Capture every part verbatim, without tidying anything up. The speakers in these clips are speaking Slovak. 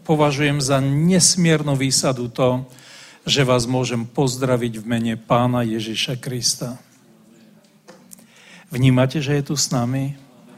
považujem za nesmiernu výsadu to, že vás môžem pozdraviť v mene Pána Ježiša Krista. Vnímate, že je tu s nami?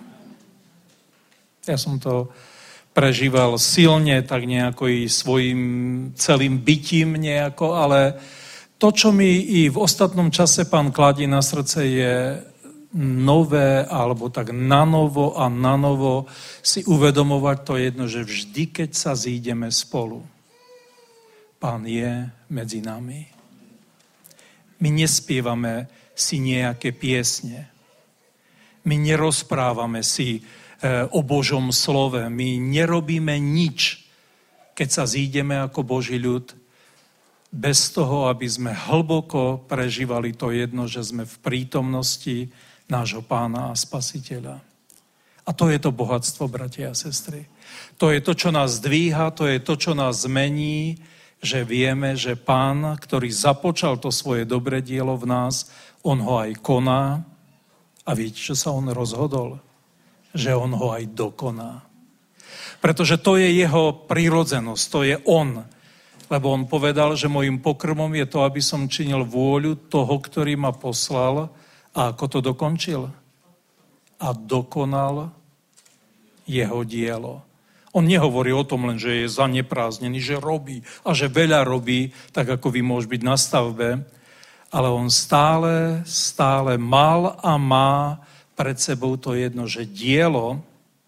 Ja som to prežíval silne, tak nejako i svojim celým bytím nejako, ale to, čo mi i v ostatnom čase Pán kladí na srdce, je nové, alebo tak nanovo a nanovo si uvedomovať to jedno, že vždy, keď sa zídeme spolu, Pán je medzi nami. My nespievame si nejaké piesne. My nerozprávame si e, o Božom slove. My nerobíme nič, keď sa zídeme ako Boží ľud, bez toho, aby sme hlboko prežívali to jedno, že sme v prítomnosti nášho Pána a Spasiteľa. A to je to bohatstvo, bratia a sestry. To je to, čo nás dvíha, to je to, čo nás zmení, že vieme, že Pán, ktorý započal to svoje dobré dielo v nás, on ho aj koná. A viete, čo sa on rozhodol? Že on ho aj dokoná. Pretože to je jeho prirodzenosť, to je on. Lebo on povedal, že môjim pokrmom je to, aby som činil vôľu toho, ktorý ma poslal. A ako to dokončil? A dokonal jeho dielo. On nehovorí o tom len, že je zanepráznený, že robí a že veľa robí, tak ako vy môže byť na stavbe, ale on stále, stále mal a má pred sebou to jedno, že dielo,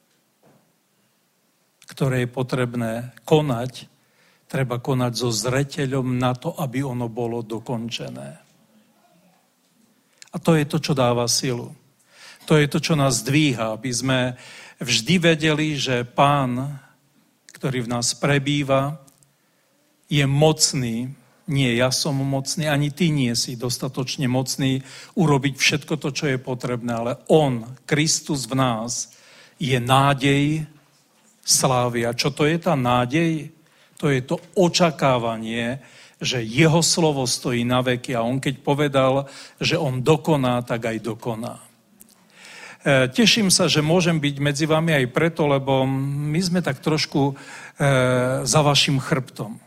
ktoré je potrebné konať, treba konať so zreteľom na to, aby ono bolo dokončené. A to je to, čo dáva silu. To je to, čo nás dvíha, aby sme vždy vedeli, že Pán, ktorý v nás prebýva, je mocný. Nie ja som mocný, ani ty nie si dostatočne mocný urobiť všetko to, čo je potrebné, ale on, Kristus v nás, je nádej slávy. A čo to je tá nádej? To je to očakávanie, že jeho slovo stojí na veky a on keď povedal, že on dokoná, tak aj dokoná. E, teším sa, že môžem byť medzi vami aj preto, lebo my sme tak trošku e, za vašim chrbtom.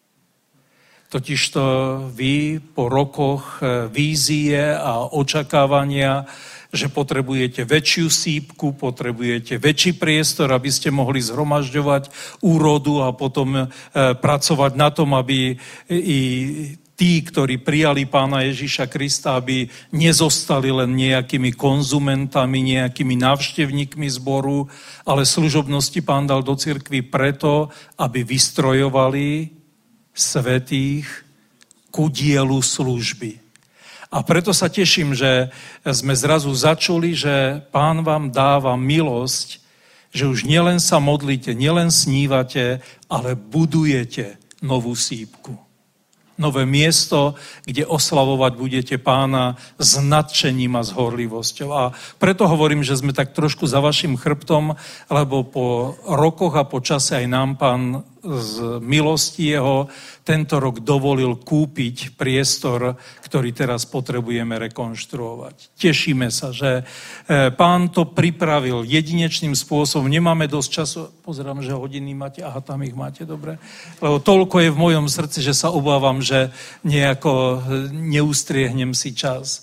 Totižto vy po rokoch vízie a očakávania, že potrebujete väčšiu sípku, potrebujete väčší priestor, aby ste mohli zhromažďovať úrodu a potom e, pracovať na tom, aby i tí, ktorí prijali Pána Ježiša Krista, aby nezostali len nejakými konzumentami, nejakými návštevníkmi zboru, ale služobnosti Pán dal do cirkvi preto, aby vystrojovali svätých ku dielu služby. A preto sa teším, že sme zrazu začuli, že Pán vám dáva milosť, že už nielen sa modlíte, nielen snívate, ale budujete novú sípku. Nové miesto, kde oslavovať budete Pána s nadšením a s horlivosťou. A preto hovorím, že sme tak trošku za vašim chrbtom, lebo po rokoch a po čase aj nám Pán z milosti jeho tento rok dovolil kúpiť priestor, ktorý teraz potrebujeme rekonštruovať. Tešíme sa, že Pán to pripravil jedinečným spôsobom. Nemáme dosť času. Pozerám, že hodiny máte. Aha, tam ich máte, dobre. Lebo toľko je v mojom srdci, že sa obávam, že nejako neustriehnem si čas.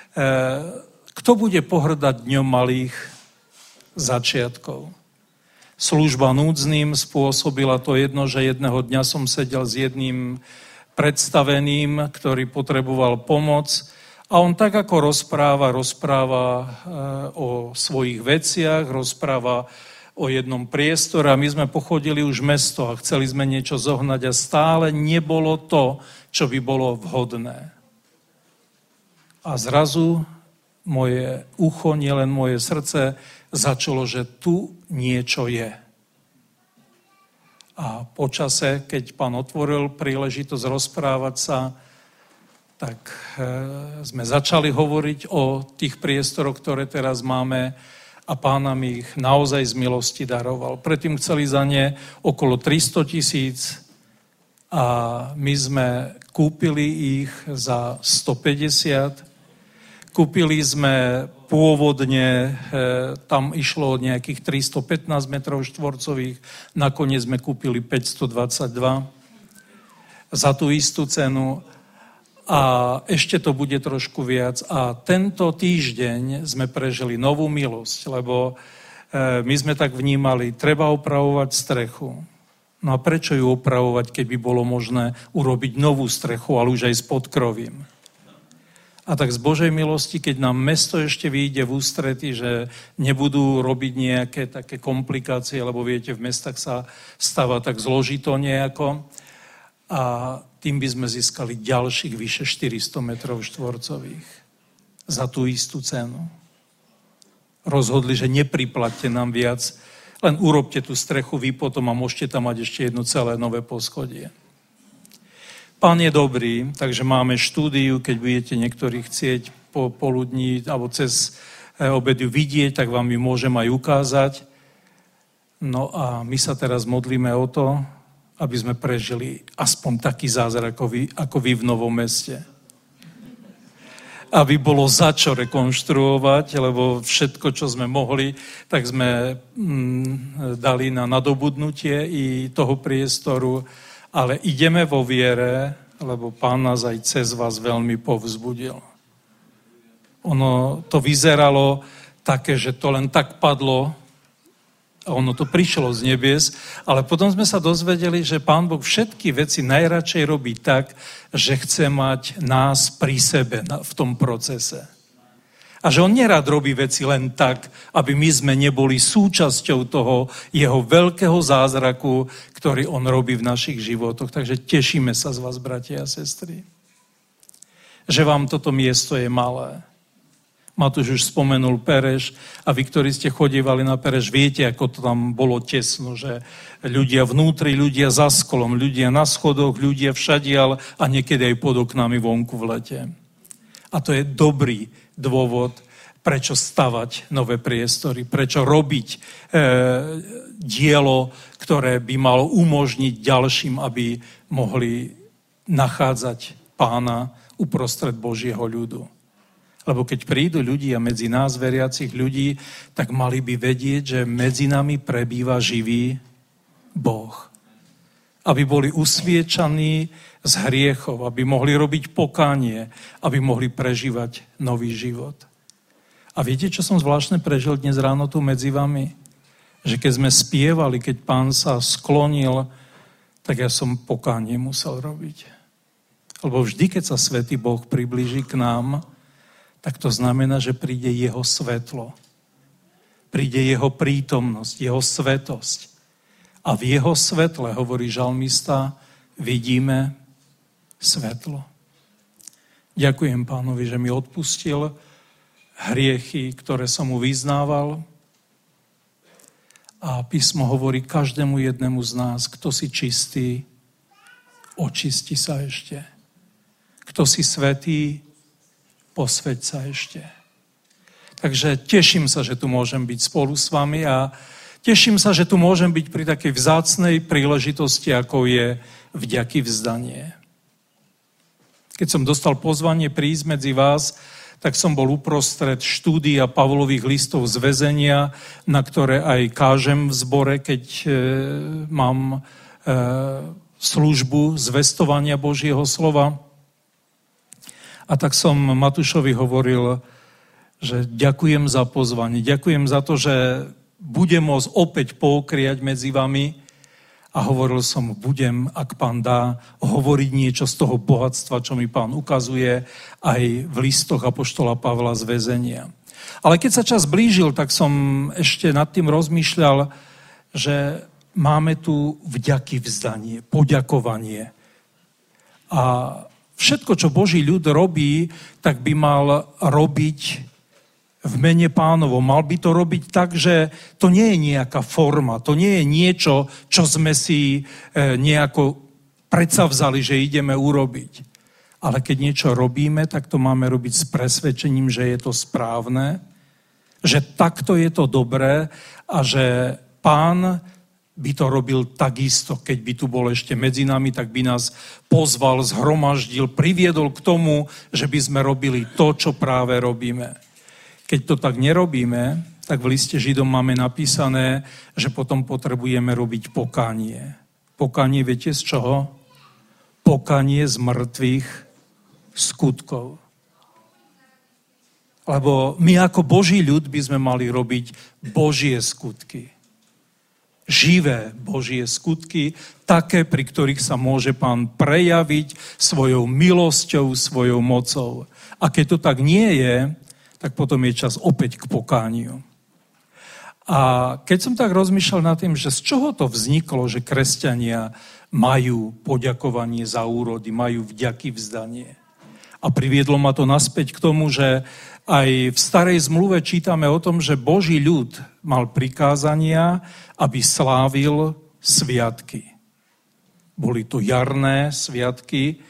Kto bude pohrdať dňom malých začiatkov? Služba núdznym spôsobila to jedno, že jedného dňa som sedel s jedným predstaveným, ktorý potreboval pomoc a on tak ako rozpráva, rozpráva o svojich veciach, rozpráva o jednom priestore a my sme pochodili už mesto a chceli sme niečo zohnať a stále nebolo to, čo by bolo vhodné. A zrazu moje ucho, nielen moje srdce, začalo, že tu niečo je. A po čase, keď Pán otvoril príležitosť rozprávať sa, tak e, sme začali hovoriť o tých priestoroch, ktoré teraz máme a Pán nám ich naozaj z milosti daroval. Predtým chceli za ne okolo tristo tisíc a my sme kúpili ich za stopäťdesiat. Kúpili sme pôvodne tam išlo nejakých tristopätnásť metrov štvorcových, nakoniec sme kúpili päťstodvadsaťdva za tú istú cenu a ešte to bude trošku viac. A tento týždeň sme prežili novú milosť, lebo my sme tak vnímali, treba opravovať strechu. No a prečo ju opravovať, keď by bolo možné urobiť novú strechu, ale už aj s podkrovím? A tak z Božej milosti, keď nám mesto ešte vyjde v ústrety, že nebudú robiť nejaké také komplikácie, lebo viete, v mestách sa stáva tak zložito nejako, a tým by sme získali ďalších vyše štyristo metrov štvorcových za tú istú cenu. Rozhodli, že nepriplatte nám viac, len urobte tú strechu vy potom a môžete tam mať ešte jedno celé nové poschodie. Pán je dobrý, takže máme štúdiu, keď budete niektorí chcieť po poludní alebo cez obed ju vidieť, tak vám ju môžem aj ukázať. No a my sa teraz modlíme o to, aby sme prežili aspoň taký zázrak ako vy, ako vy v Novom Meste. Aby bolo za čo rekonštruovať, lebo všetko, čo sme mohli, tak sme mm, dali na nadobudnutie i toho priestoru. Ale ideme vo viere, lebo Pán nás aj cez vás veľmi povzbudil. Ono to vyzeralo také, že to len tak padlo a ono to prišlo z nebies, ale potom sme sa dozvedeli, že Pán Boh všetky veci najradšej robí tak, že chce mať nás pri sebe v tom procese. A že on nerad robí veci len tak, aby my sme neboli súčasťou toho jeho veľkého zázraku, ktorý on robí v našich životoch. Takže tešíme sa z vás, bratia a sestry, že vám toto miesto je malé. Matúš už spomenul Pereš a vy, ktorí ste chodívali na Pereš, viete, ako to tam bolo tesno, že ľudia vnútri, ľudia za skolom, ľudia na schodoch, ľudia všadiaľ a niekedy aj pod oknami vonku v lete. A to je dobrý dôvod, prečo stavať nové priestory, prečo robiť e, dielo, ktoré by malo umožniť ďalším, aby mohli nachádzať Pána uprostred Božieho ľudu. Lebo keď prídu ľudia medzi nás, veriacich ľudí, tak mali by vedieť, že medzi nami prebýva živý Boh. Aby boli usviečaní z hriechov, aby mohli robiť pokánie, aby mohli prežívať nový život. A viete, čo som zvláštne prežil dnes ráno tu medzi vami? Že keď sme spievali, keď Pán sa sklonil, tak ja som pokánie musel robiť. Lebo vždy, keď sa Svätý Boh priblíži k nám, tak to znamená, že príde jeho svetlo. Príde jeho prítomnosť, jeho svetosť. A v jeho svetle, hovorí žalmista, vidíme svetlo. Ďakujem Pánovi, že mi odpustil hriechy, ktoré som mu vyznával. A písmo hovorí každému jednému z nás, kto si čistý, očisti sa ešte. Kto si svätý, posväť sa ešte. Takže teším sa, že tu môžem byť spolu s vami a teším sa, že tu môžem byť pri takej vzácnej príležitosti, ako je vďaky vzdanie. Keď som dostal pozvanie prísť medzi vás, tak som bol uprostred štúdia Pavlových listov z väzenia, na ktoré aj kážem v zbore, keď e, mám e, službu zvestovania Božieho slova. A tak som Matúšovi hovoril, že ďakujem za pozvanie, ďakujem za to, že budem môcť opäť pookriať medzi vami a hovoril som, budem, ak Pán dá, hovoriť niečo z toho bohatstva, čo mi Pán ukazuje aj v listoch apoštola Pavla z väzenia. Ale keď sa čas blížil, tak som ešte nad tým rozmýšľal, že máme tu vďaky vzdanie, poďakovanie. A všetko, čo Boží ľud robí, tak by mal robiť v mene Pánovom. Mal by to robiť tak, že to nie je nejaká forma, to nie je niečo, čo sme si nejako predsavzali, že ideme urobiť. Ale keď niečo robíme, tak to máme robiť s presvedčením, že je to správne, že takto je to dobré a že Pán by to robil takisto, keď by tu bol ešte medzi nami, tak by nás pozval, zhromaždil, priviedol k tomu, že by sme robili to, čo práve robíme. Keď to tak nerobíme, tak v liste Židom máme napísané, že potom potrebujeme robiť pokánie. Pokánie viete z čoho? Pokánie z mŕtvych skutkov. Lebo my ako Boží ľud by sme mali robiť Božie skutky. Živé Božie skutky, také, pri ktorých sa môže Pán prejaviť svojou milosťou, svojou mocou. A keď to tak nie je, tak potom je čas opäť k pokániu. A keď som tak rozmýšľal nad tým, že z čoho to vzniklo, že kresťania majú poďakovanie za úrody, majú vďaky vzdanie. A priviedlo ma to naspäť k tomu, že aj v starej zmluve čítame o tom, že Boží ľud mal prikázania, aby slávil sviatky. Boli to jarné sviatky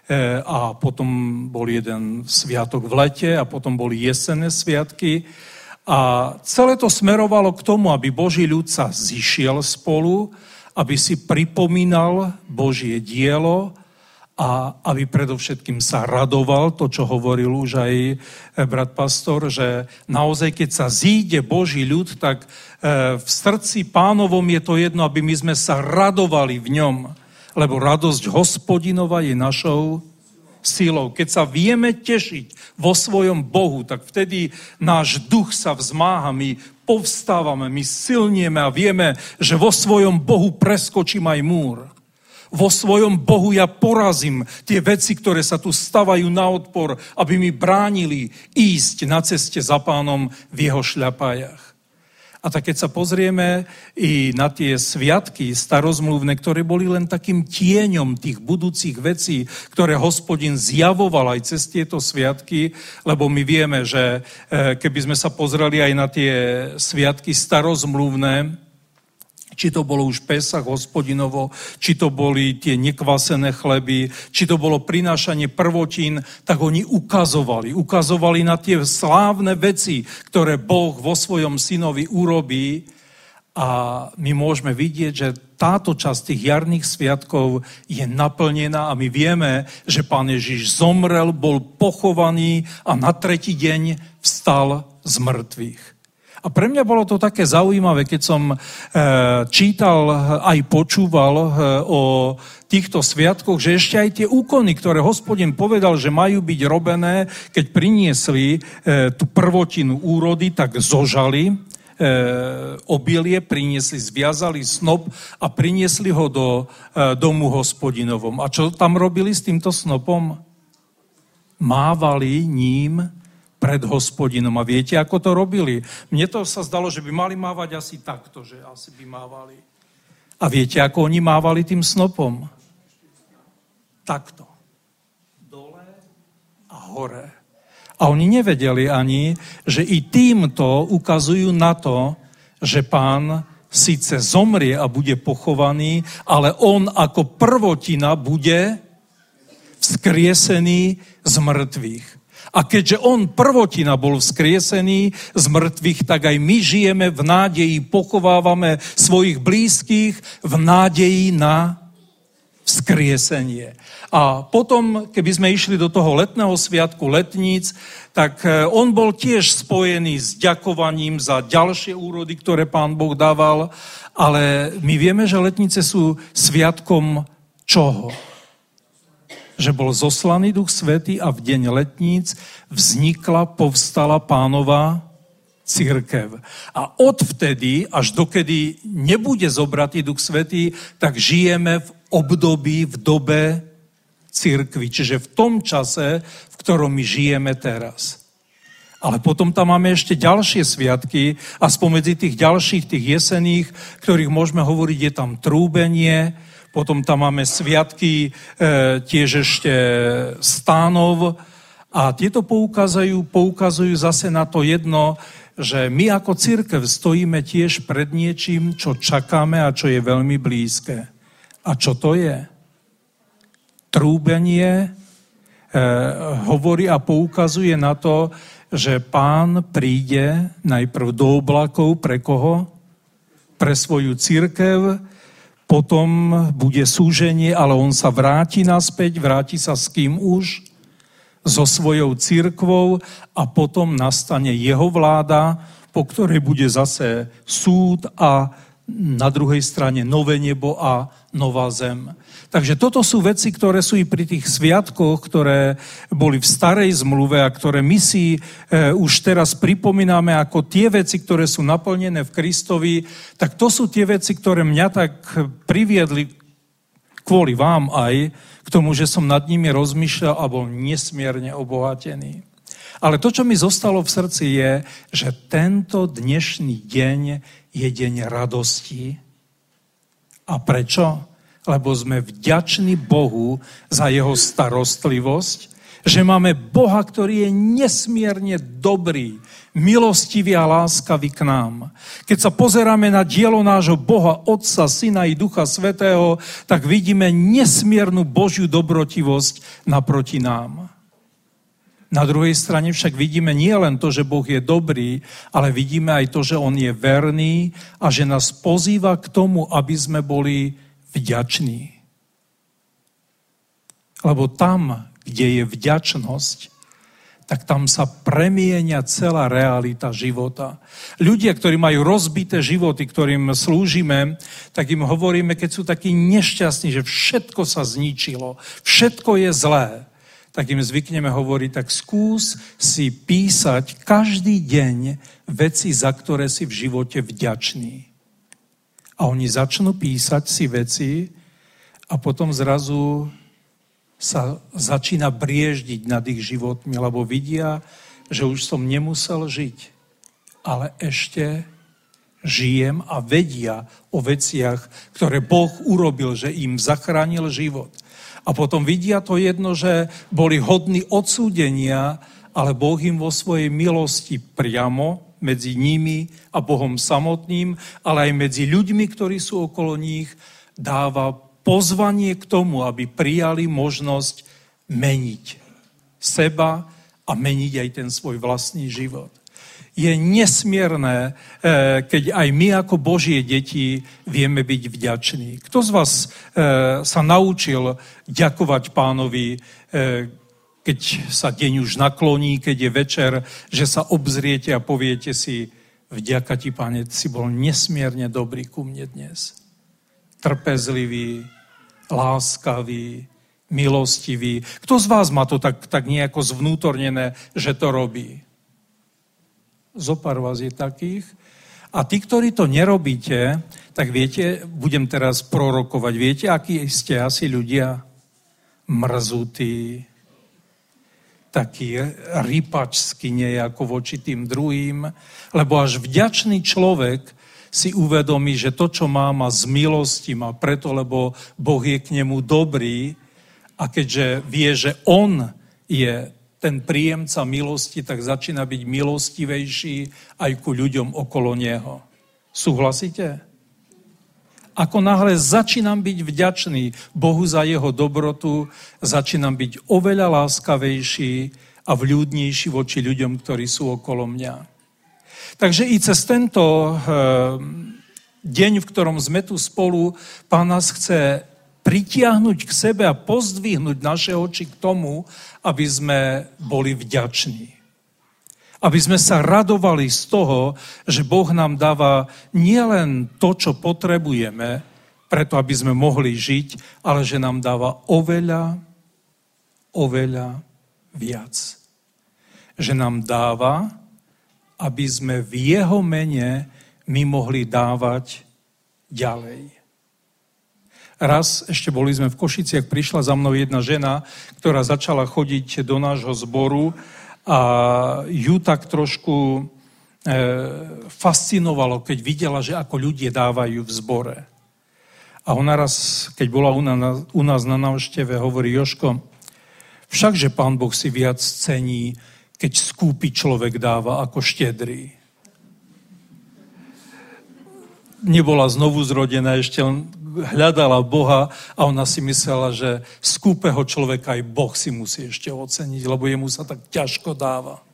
a potom bol jeden sviatok v lete a potom boli jesenné sviatky. A celé to smerovalo k tomu, aby Boží ľud sa zišiel spolu, aby si pripomínal Božie dielo a aby predovšetkým sa radoval, to, čo hovoril už aj brat pastor, že naozaj, keď sa zíde Boží ľud, tak v srdci Pánovom je to jedno, aby my sme sa radovali v ňom, lebo radosť Hospodinova je našou silou. Keď sa vieme tešiť vo svojom Bohu, tak vtedy náš duch sa vzmáha, my povstávame, my silnieme a vieme, že vo svojom Bohu preskočím aj múr. Vo svojom Bohu ja porazím tie veci, ktoré sa tu stavajú na odpor, aby mi bránili ísť na ceste za Pánom v jeho šľapajach. A tak keď sa pozrieme i na tie sviatky starozmluvné, ktoré boli len takým tieňom tých budúcich vecí, ktoré Hospodin zjavoval aj cez tieto sviatky, lebo my vieme, že keby sme sa pozreli aj na tie sviatky starozmluvné, či to bolo už Pesach Hospodinovo, či to boli tie nekvasené chleby, či to bolo prinášanie prvotín, tak oni ukazovali. Ukazovali na tie slávne veci, ktoré Boh vo svojom synovi urobí. A my môžeme vidieť, že táto časť tých jarných sviatkov je naplnená a my vieme, že Pán Ježiš zomrel, bol pochovaný a na tretí deň vstal z mŕtvych. A pre mňa bolo to také zaujímavé, keď som e, čítal aj počúval e, o týchto sviatkoch, že ešte aj tie úkony, ktoré Hospodin povedal, že majú byť robené, keď priniesli e, tú prvotinu úrody, tak zožali e, obilie, priniesli, zviazali snop a priniesli ho do e, domu Hospodinovom. A čo tam robili s týmto snopom? Mávali ním pred Hospodinom. A viete, ako to robili? Mne to sa zdalo, že by mali mávať asi takto, že asi by mávali. A viete, ako oni mávali tým snopom? Takto. Dole a hore. A oni nevedeli ani, že i týmto ukazujú na to, že Pán síce zomrie a bude pochovaný, ale on ako prvotina bude vzkriesený z mŕtvych. A keďže on prvotina bol vzkriesený z mŕtvych, tak aj my žijeme v nádeji, pochovávame svojich blízkych v nádeji na vzkriesenie. A potom, keby sme išli do toho letného sviatku letníc, tak on bol tiež spojený s ďakovaním za ďalšie úrody, ktoré Pán Boh dával, ale my vieme, že letnice sú sviatkom čoho? Že bol zoslaný Duch Svätý a v deň letníc vznikla, povstala Pánova cirkev. A odvtedy, až dokedy nebude zobratý Duch Svätý, tak žijeme v období, v dobe cirkvi. Čiže v tom čase, v ktorom my žijeme teraz. Ale potom tam máme ešte ďalšie sviatky a spomedzi tých ďalších, tých jesených, ktorých môžeme hovoriť, je tam trúbenie. Potom tam máme sviatky, e, tiež ešte stánov a tieto poukazujú, poukazujú zase na to jedno, že my ako cirkev stojíme tiež pred niečím, čo čakáme a čo je veľmi blízke. A čo to je? Trúbenie e, hovorí a poukazuje na to, že Pán príde najprv do oblakov pre koho? Pre svoju cirkev. Potom bude súženie, ale on sa vráti naspäť, vráti sa s kým už? so svojou cirkvou a potom nastane jeho vláda, po ktorej bude zase súd a na druhej strane nové nebo a nová zem. Takže toto sú veci, ktoré sú i pri tých sviatkoch, ktoré boli v starej zmluve a ktoré my si e, už teraz pripomíname ako tie veci, ktoré sú naplnené v Kristovi, tak to sú tie veci, ktoré mňa tak priviedli kvôli vám aj k tomu, že som nad nimi rozmýšľal a bol nesmierne obohatený. Ale to, čo mi zostalo v srdci, je, že tento dnešný deň je deň radosti. A prečo? Lebo sme vďační Bohu za jeho starostlivosť, že máme Boha, ktorý je nesmierne dobrý, milostivý a láskavý k nám. Keď sa pozeráme na dielo nášho Boha, Otca, Syna i Ducha Svätého, tak vidíme nesmiernu Božiu dobrotivosť naproti nám. Na druhej strane však vidíme nie len to, že Boh je dobrý, ale vidíme aj to, že on je verný a že nás pozýva k tomu, aby sme boli vďační. Lebo tam, kde je vďačnosť, tak tam sa premieňa celá realita života. Ľudia, ktorí majú rozbité životy, ktorým slúžime, tak im hovoríme, keď sú takí nešťastní, že všetko sa zničilo, všetko je zlé, tak im zvykneme hovoriť, tak skús si písať každý deň veci, za ktoré si v živote vďačný. A oni začnú písať si veci a potom zrazu sa začína brieždiť nad ich životmi, lebo vidia, že už som nemusel žiť, ale ešte žijem a vedia o veciach, ktoré Boh urobil, že im zachránil život. A potom vidia to jedno, že boli hodní odsúdenia, ale Boh im vo svojej milosti priamo medzi nimi a Bohom samotným, ale aj medzi ľuďmi, ktorí sú okolo nich, dáva pozvanie k tomu, aby prijali možnosť meniť seba a meniť aj ten svoj vlastný život. Je nesmierne, keď aj my ako Božie deti vieme byť vďační. Kto z vás sa naučil ďakovať Pánovi, keď sa deň už nakloní, keď je večer, že sa obzriete a poviete si, vďaka ti, Pane, si bol nesmierne dobrý ku mne dnes. Trpezlivý, láskavý, milostivý. Kto z vás má to tak, tak nejako zvnútornené, že to robí? Zopár vás je takých. A tí, ktorí to nerobíte, tak viete, budem teraz prorokovať, viete, akí ste asi ľudia? Mrzutí, taký rypačský nejako voči tým druhým, lebo až vďačný človek si uvedomí, že to, čo má, má z milosti, má preto, lebo Boh je k nemu dobrý a keďže vie, že on je ten príjemca milosti, tak začína byť milostivejší aj ku ľuďom okolo neho. Súhlasíte? Ako náhle začínam byť vďačný Bohu za jeho dobrotu, začínam byť oveľa láskavejší a vľúdnejší voči ľuďom, ktorí sú okolo mňa. Takže i cez tento e, deň, v ktorom sme tu spolu, Pán nás chce pritiahnuť k sebe a pozdvihnúť naše oči k tomu, aby sme boli vďační. Aby sme sa radovali z toho, že Boh nám dáva nielen to, čo potrebujeme, preto aby sme mohli žiť, ale že nám dáva oveľa, oveľa viac. Že nám dáva, aby sme v jeho mene my mohli dávať ďalej. Raz, ešte boli sme v Košiciach, prišla za mnou jedna žena, ktorá začala chodiť do nášho zboru a ju tak trošku e, fascinovalo, keď videla, že ako ľudia dávajú v zbore. A ona raz, keď bola u nás, u nás na návšteve, hovorí: Jožko, všakže Pán Boh si viac cení, keď skúpy človek dáva ako štedrý. Nebola znovu zrodená, ešte len hľadala Boha a ona si myslela, že skúpeho človeka aj Boh si musí ešte oceniť, lebo jemu sa tak ťažko dáva.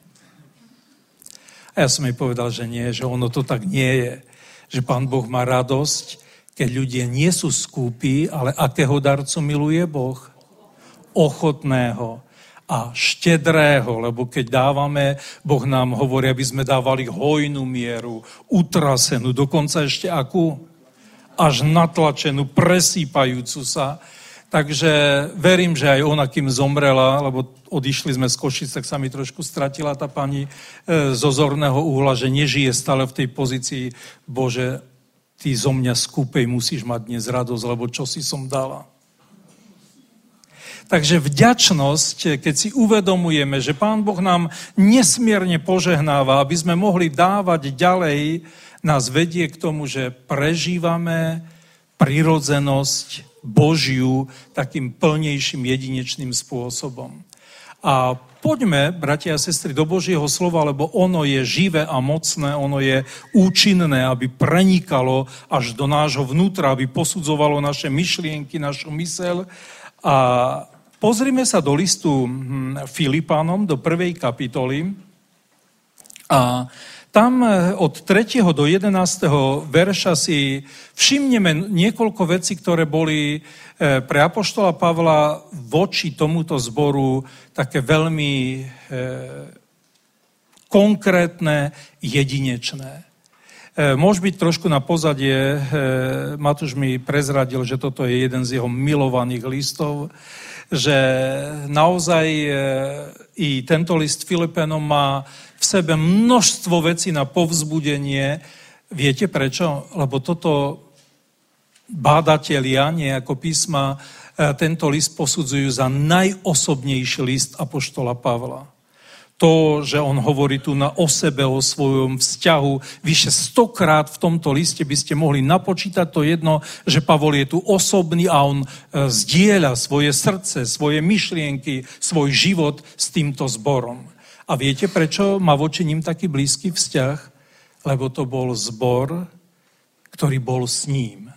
A ja som jej povedal, že nie, že ono to tak nie je. Že Pán Boh má radosť, keď ľudia nie sú skúpi, ale akého darcu miluje Boh? Ochotného. a štedrého, lebo keď dávame, Boh nám hovorí, aby sme dávali hojnú mieru, utrasenú, dokonca ešte akú? Až natlačenú, presýpajúcu sa. Takže verím, že aj ona, kým zomrela, lebo odišli sme z Košic, tak sa mi trošku stratila tá pani e, zo zorného uhla, že nežije stále v tej pozícii, Bože, ty zo mňa skúpej musíš mať dnes radosť, lebo čo si som dala. Takže vďačnosť, keď si uvedomujeme, že Pán Boh nám nesmierne požehnáva, aby sme mohli dávať ďalej, nás vedie k tomu, že prežívame prirodzenosť Božiu takým plnejším, jedinečným spôsobom. A poďme, bratia a sestry, do Božieho slova, lebo ono je živé a mocné, ono je účinné, aby prenikalo až do nášho vnútra, aby posudzovalo naše myšlienky, našu myseľ. A pozrime sa do listu Filipánom, do prvej kapitoly. A tam od tretieho do jedenásteho verša si všimneme niekoľko vecí, ktoré boli pre apoštola Pavla voči tomuto zboru také veľmi e, konkrétne, jedinečné. E, môže byť trošku na pozadie, e, Matúš mi prezradil, že toto je jeden z jeho milovaných listov, že naozaj e, i tento list Filipénom má v sebe množstvo vecí na povzbudenie. Viete prečo? Lebo toto bádatelia, nie ako písma, tento list posudzujú za najosobnejší list apoštola Pavla. To, že on hovorí tu na o sebe, o svojom vzťahu, vyše stokrát v tomto liste by ste mohli napočítať to jedno, že Pavol je tu osobný a on zdieľa svoje srdce, svoje myšlienky, svoj život s týmto zborom. A viete, prečo má voči ním taký blízky vzťah? Lebo to bol zbor, ktorý bol s ním.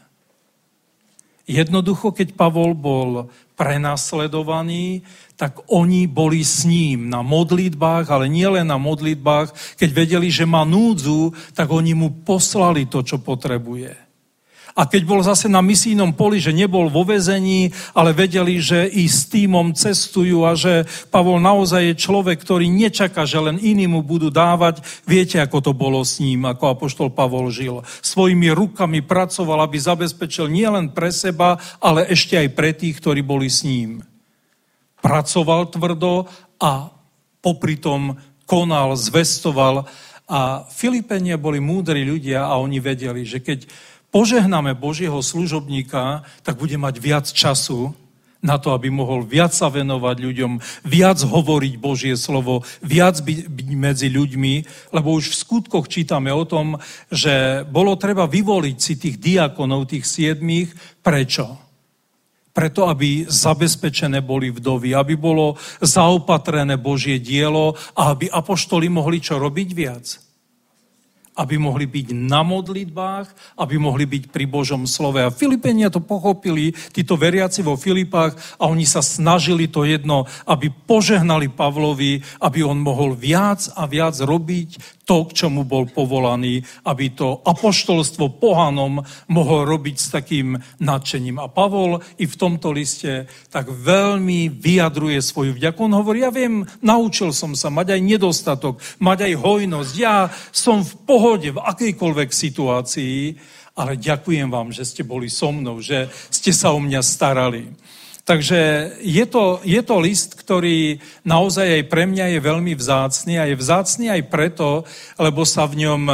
Jednoducho, keď Pavol bol prenasledovaný, tak oni boli s ním na modlitbách, ale nie len na modlitbách. Keď vedeli, že má núdzu, tak oni mu poslali to, čo potrebuje. A keď bol zase na misijnom poli, že nebol vo väzení, ale vedeli, že i s tímom cestujú a že Pavol naozaj je človek, ktorý nečaká, že len iní mu budú dávať. Viete, ako to bolo s ním, ako apoštol Pavol žil. Svojimi rukami pracoval, aby zabezpečil nielen pre seba, ale ešte aj pre tých, ktorí boli s ním. Pracoval tvrdo a popri tom konal, zvestoval. A Filipenia boli múdri ľudia a oni vedeli, že keď požehnáme Božieho služobníka, tak bude mať viac času na to, aby mohol viac sa venovať ľuďom, viac hovoriť Božie slovo, viac byť, byť medzi ľuďmi, lebo už v skutkoch čítame o tom, že bolo treba vyvoliť si tých diakonov, tých siedmých. Prečo? Preto, aby zabezpečené boli vdovy, aby bolo zaopatrené Božie dielo a aby apoštoli mohli čo robiť viac. Aby mohli byť na modlitbách, aby mohli byť pri Božom slove. A Filipenia to pochopili, títo veriaci vo Filipách, a oni sa snažili to jedno, aby požehnali Pavlovi, aby on mohol viac a viac robiť to, k čomu bol povolaný, aby to apoštolstvo pohanom mohol robiť s takým nadšením. A Pavol i v tomto liste tak veľmi vyjadruje svoju vďaku. On hovorí, ja viem, naučil som sa mať aj nedostatok, mať aj hojnosť. Ja som v pohode v akejkoľvek situácii, ale ďakujem vám, že ste boli so mnou, že ste sa o mňa starali. Takže je to, je to list, ktorý naozaj aj pre mňa je veľmi vzácny a je vzácny aj preto, lebo sa v ňom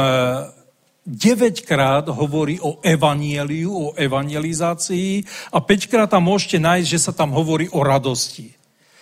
deväťkrát hovorí o evanieliu, o evangelizácii a päťkrát tam môžete nájsť, že sa tam hovorí o radosti.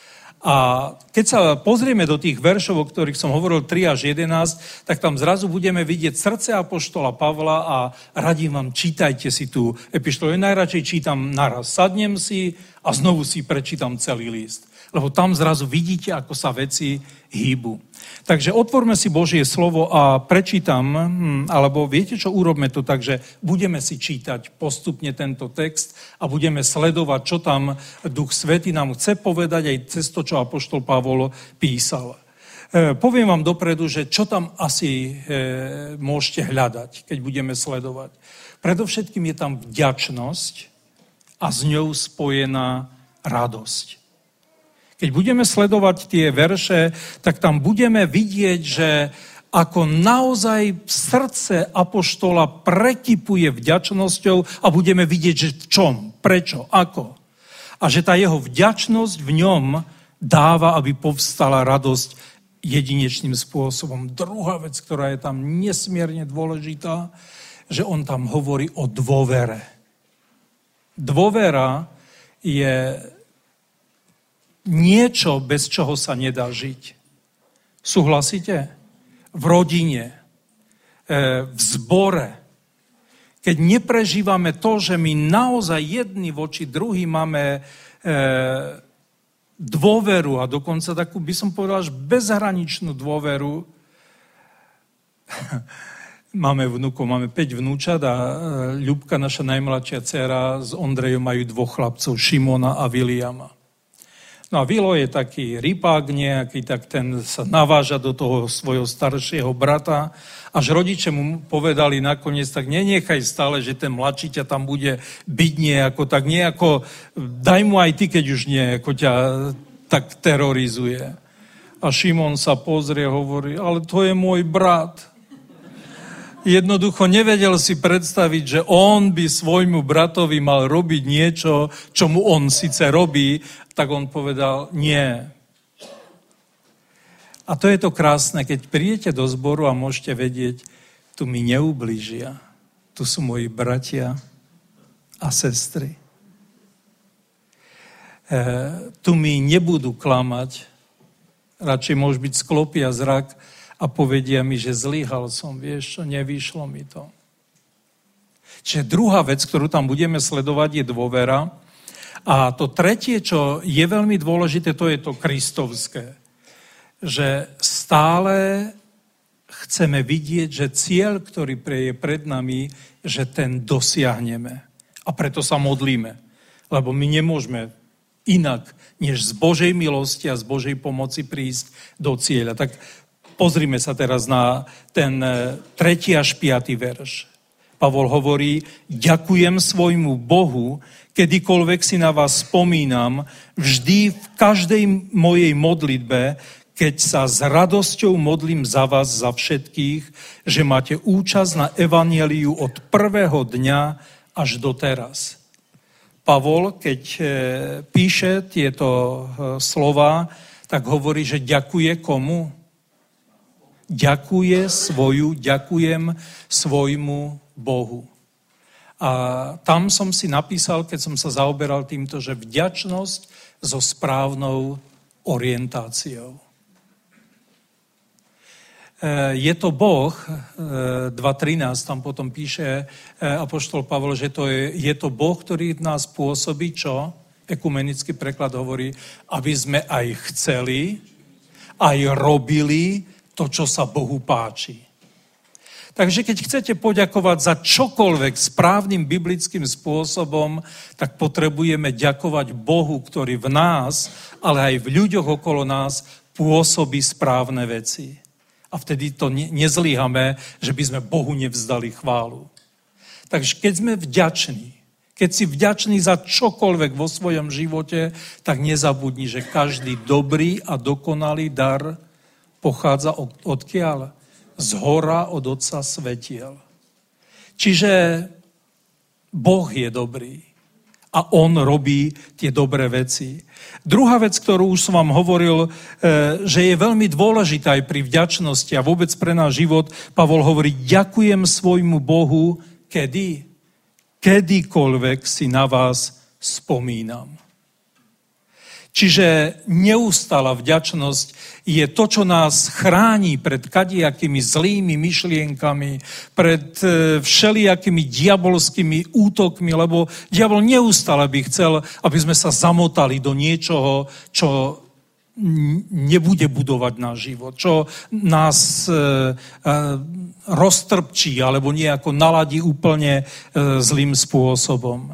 A keď sa pozrieme do tých veršov, o ktorých som hovoril tri až jedenásť, tak tam zrazu budeme vidieť srdce apoštola Pavla a radím vám, čítajte si tú epištolu. Ja najradšej čítam naraz. Sadnem si a znovu si prečítam celý list. Lebo tam zrazu vidíte, ako sa veci hýbu. Takže otvorme si Božie slovo a prečítam, alebo viete čo, urobme to tak, že budeme si čítať postupne tento text a budeme sledovať, čo tam Duch Svätý nám chce povedať aj cez to, čo apoštol Pavol písal. E, poviem vám dopredu, že čo tam asi e, môžete hľadať, keď budeme sledovať. Predovšetkým je tam vďačnosť a s ňou spojená radosť. Keď budeme sledovať tie verše, tak tam budeme vidieť, že ako naozaj srdce apoštola prekypuje vďačnosťou a budeme vidieť, že v čom, prečo, ako. A že tá jeho vďačnosť v ňom dáva, aby povstala radosť jedinečným spôsobom. Druhá vec, ktorá je tam nesmierne dôležitá, že on tam hovorí o dôvere. Dôvera je niečo, bez čoho sa nedá žiť. Súhlasíte? V rodine, v zbore. Keď neprežívame to, že my naozaj jedni voči druhým máme dôveru a dokonca takú, by som povedal, až bezhraničnú dôveru. Máme vnúkov, máme päť vnúčat a Ľubka, naša najmladšia dcera, s Ondrejom majú dvoch chlapcov, Šimona a Viliama. No a Vilo je taký rypák nejaký, tak ten sa naváža do toho svojho staršieho brata. Až rodiče mu povedali nakoniec, tak nenechaj stále, že ten mladší ťa tam bude byť nejako, tak nejako, daj mu aj ty, keď už nie, ako ťa tak terorizuje. A Šimon sa pozrie a hovorí, ale to je môj brat. Jednoducho nevedel si predstaviť, že on by svojmu bratovi mal robiť niečo, čo mu on síce robí, tak on povedal, nie. A to je to krásne, keď prídete do zboru a môžete vedieť, tu mi neublížia, tu sú moji bratia a sestry. E, tu mi nebudú klamať, radšej môže byť sklopia zrak, a povedia mi, že zlyhal som, vieš čo, nevyšlo mi to. Čiže druhá vec, ktorú tam budeme sledovať, je dôvera. A to tretie, čo je veľmi dôležité, to je to kristovské. Že stále chceme vidieť, že cieľ, ktorý je pred nami, že ten dosiahneme. A preto sa modlíme. Lebo my nemôžeme inak, než z Božej milosti a z Božej pomoci prísť do cieľa. Tak pozrime sa teraz na ten tretí až piatý verš. Pavol hovorí, ďakujem svojmu Bohu, kedykoľvek si na vás spomínam, vždy v každej mojej modlitbe, keď sa s radosťou modlím za vás, za všetkých, že máte účasť na evanjeliu od prvého dňa až do teraz. Pavol, keď píše tieto slova, tak hovorí, že ďakuje komu? Ďakuje svoju, ďakujem svojmu Bohu. A tam som si napísal, keď som sa zaoberal týmto, že vďačnosť so správnou orientáciou. Je to Boh, dva trinásť, tam potom píše apoštol Pavol, že to je, je to Boh, ktorý v nás pôsobí, čo? Ekumenický preklad hovorí, aby sme aj chceli, aj robili to, čo sa Bohu páči. Takže keď chcete poďakovať za čokoľvek správnym biblickým spôsobom, tak potrebujeme ďakovať Bohu, ktorý v nás, ale aj v ľuďoch okolo nás pôsobí správne veci. A vtedy to ne- nezlíhame, že by sme Bohu nevzdali chválu. Takže keď sme vďační, keď si vďačný za čokoľvek vo svojom živote, tak nezabudni, že každý dobrý a dokonalý dar pochádza od, odkiaľ? Z hora od Otca svetiel. Čiže Boh je dobrý a On robí tie dobré veci. Druhá vec, ktorú už som vám hovoril, že je veľmi dôležitá aj pri vďačnosti a vôbec pre náš život, Pavol hovorí, ďakujem svojmu Bohu, kedy? Kedykoľvek si na vás spomínam. Čiže neustála vďačnosť je to, čo nás chráni pred kadijakými zlými myšlienkami, pred všelijakými diabolskými útokmi, lebo diabol neustále by chcel, aby sme sa zamotali do niečoho, čo nebude budovať náš život, čo nás e, e, roztrpčí alebo nejako naladí úplne e, zlým spôsobom.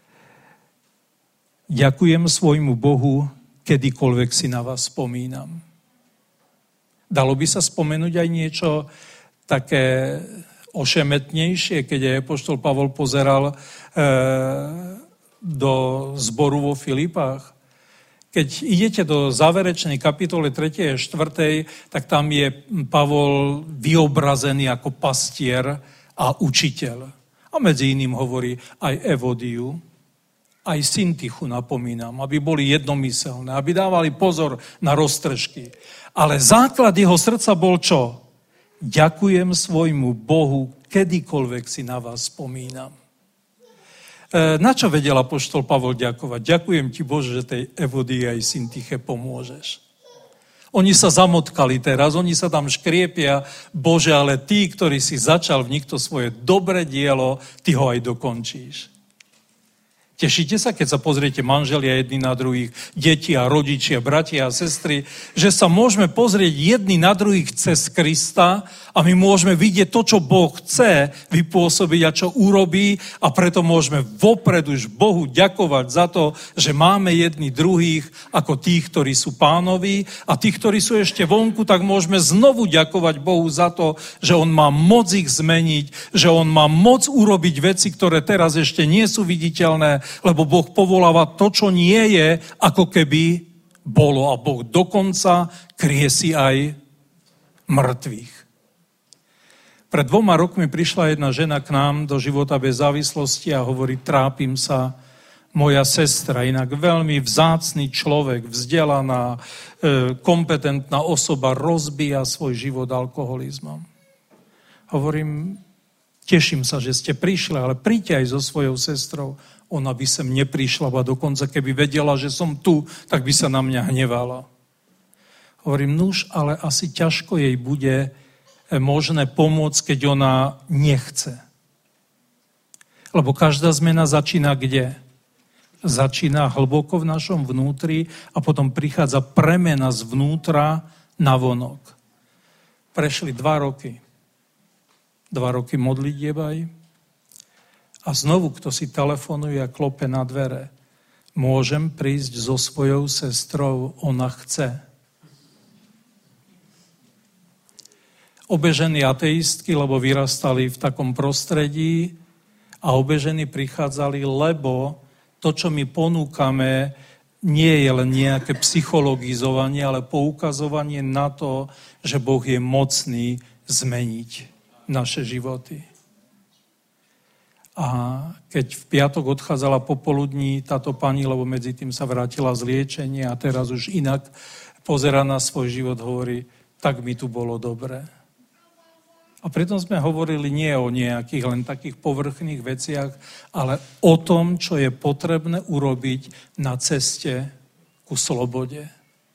Ďakujem svojmu Bohu, kedykoľvek si na vás spomínam. Dalo by sa spomenúť aj niečo také ošemetnejšie, keď aj apoštol Pavol pozeral e, do zboru vo Filipách. Keď idete do záverečnej kapitoly tretej a štvrtej, tak tam je Pavol vyobrazený ako pastier a učiteľ. A medzi iným hovorí aj Evodiu, aj Syntychu napomínam, aby boli jednomyselné, aby dávali pozor na roztržky. Ale základ jeho srdca bol čo? Ďakujem svojmu Bohu, kedykoľvek si na vás spomínam. Na čo vedel apoštol Pavol ďakovať? Ďakujem ti, Bože, že tej Evodii aj Syntyche pomôžeš. Oni sa zamotkali teraz, oni sa tam škriepia, Bože, ale ty, ktorý si začal v nich to svoje dobré dielo, ty ho aj dokončíš. Tešíte sa, keď sa pozriete manželia jedni na druhých, deti a rodičia, bratia a sestry, že sa môžeme pozrieť jedni na druhých cez Krista a my môžeme vidieť to, čo Boh chce vypôsobiť a čo urobí a preto môžeme vopred už Bohu ďakovať za to, že máme jedni druhých ako tých, ktorí sú Pánovi a tých, ktorí sú ešte vonku, tak môžeme znovu ďakovať Bohu za to, že On má moc ich zmeniť, že On má moc urobiť veci, ktoré teraz ešte nie sú viditeľné, lebo Boh povoláva to, čo nie je, ako keby bolo. A Boh dokonca kriesi aj mŕtvych. Pred dvoma rokmi prišla jedna žena k nám do života bez závislosti a hovorí, trápim sa, moja sestra, inak veľmi vzácny človek, vzdelaná, kompetentná osoba, rozbíja svoj život alkoholizmom. Hovorím, teším sa, že ste prišli, ale príďte aj so svojou sestrou. Ona by sem neprišla, a dokonca keby vedela, že som tu, tak by sa na mňa hnevala. Hovorím, nuž, ale asi ťažko jej bude možné pomôcť, keď ona nechce. Lebo každá zmena začína kde? Začína hlboko v našom vnútri a potom prichádza premena zvnútra na vonok. Prešli dva roky. Dva roky modlitieb aj. A znovu, kto si telefonuje a klope na dvere, môžem prísť so svojou sestrou, ona chce. Obe ženy ateistky, lebo vyrastali v takom prostredí a obe ženy prichádzali, lebo to, čo my ponúkame, nie je len nejaké psychologizovanie, ale poukazovanie na to, že Boh je mocný zmeniť naše životy. A keď v piatok odchádzala popoludní táto pani, lebo medzi tým sa vrátila z liečenia a teraz už inak pozerá na svoj život, hovorí, tak mi tu bolo dobre. A preto sme hovorili nie o nejakých len takých povrchných veciach, ale o tom, čo je potrebné urobiť na ceste ku slobode.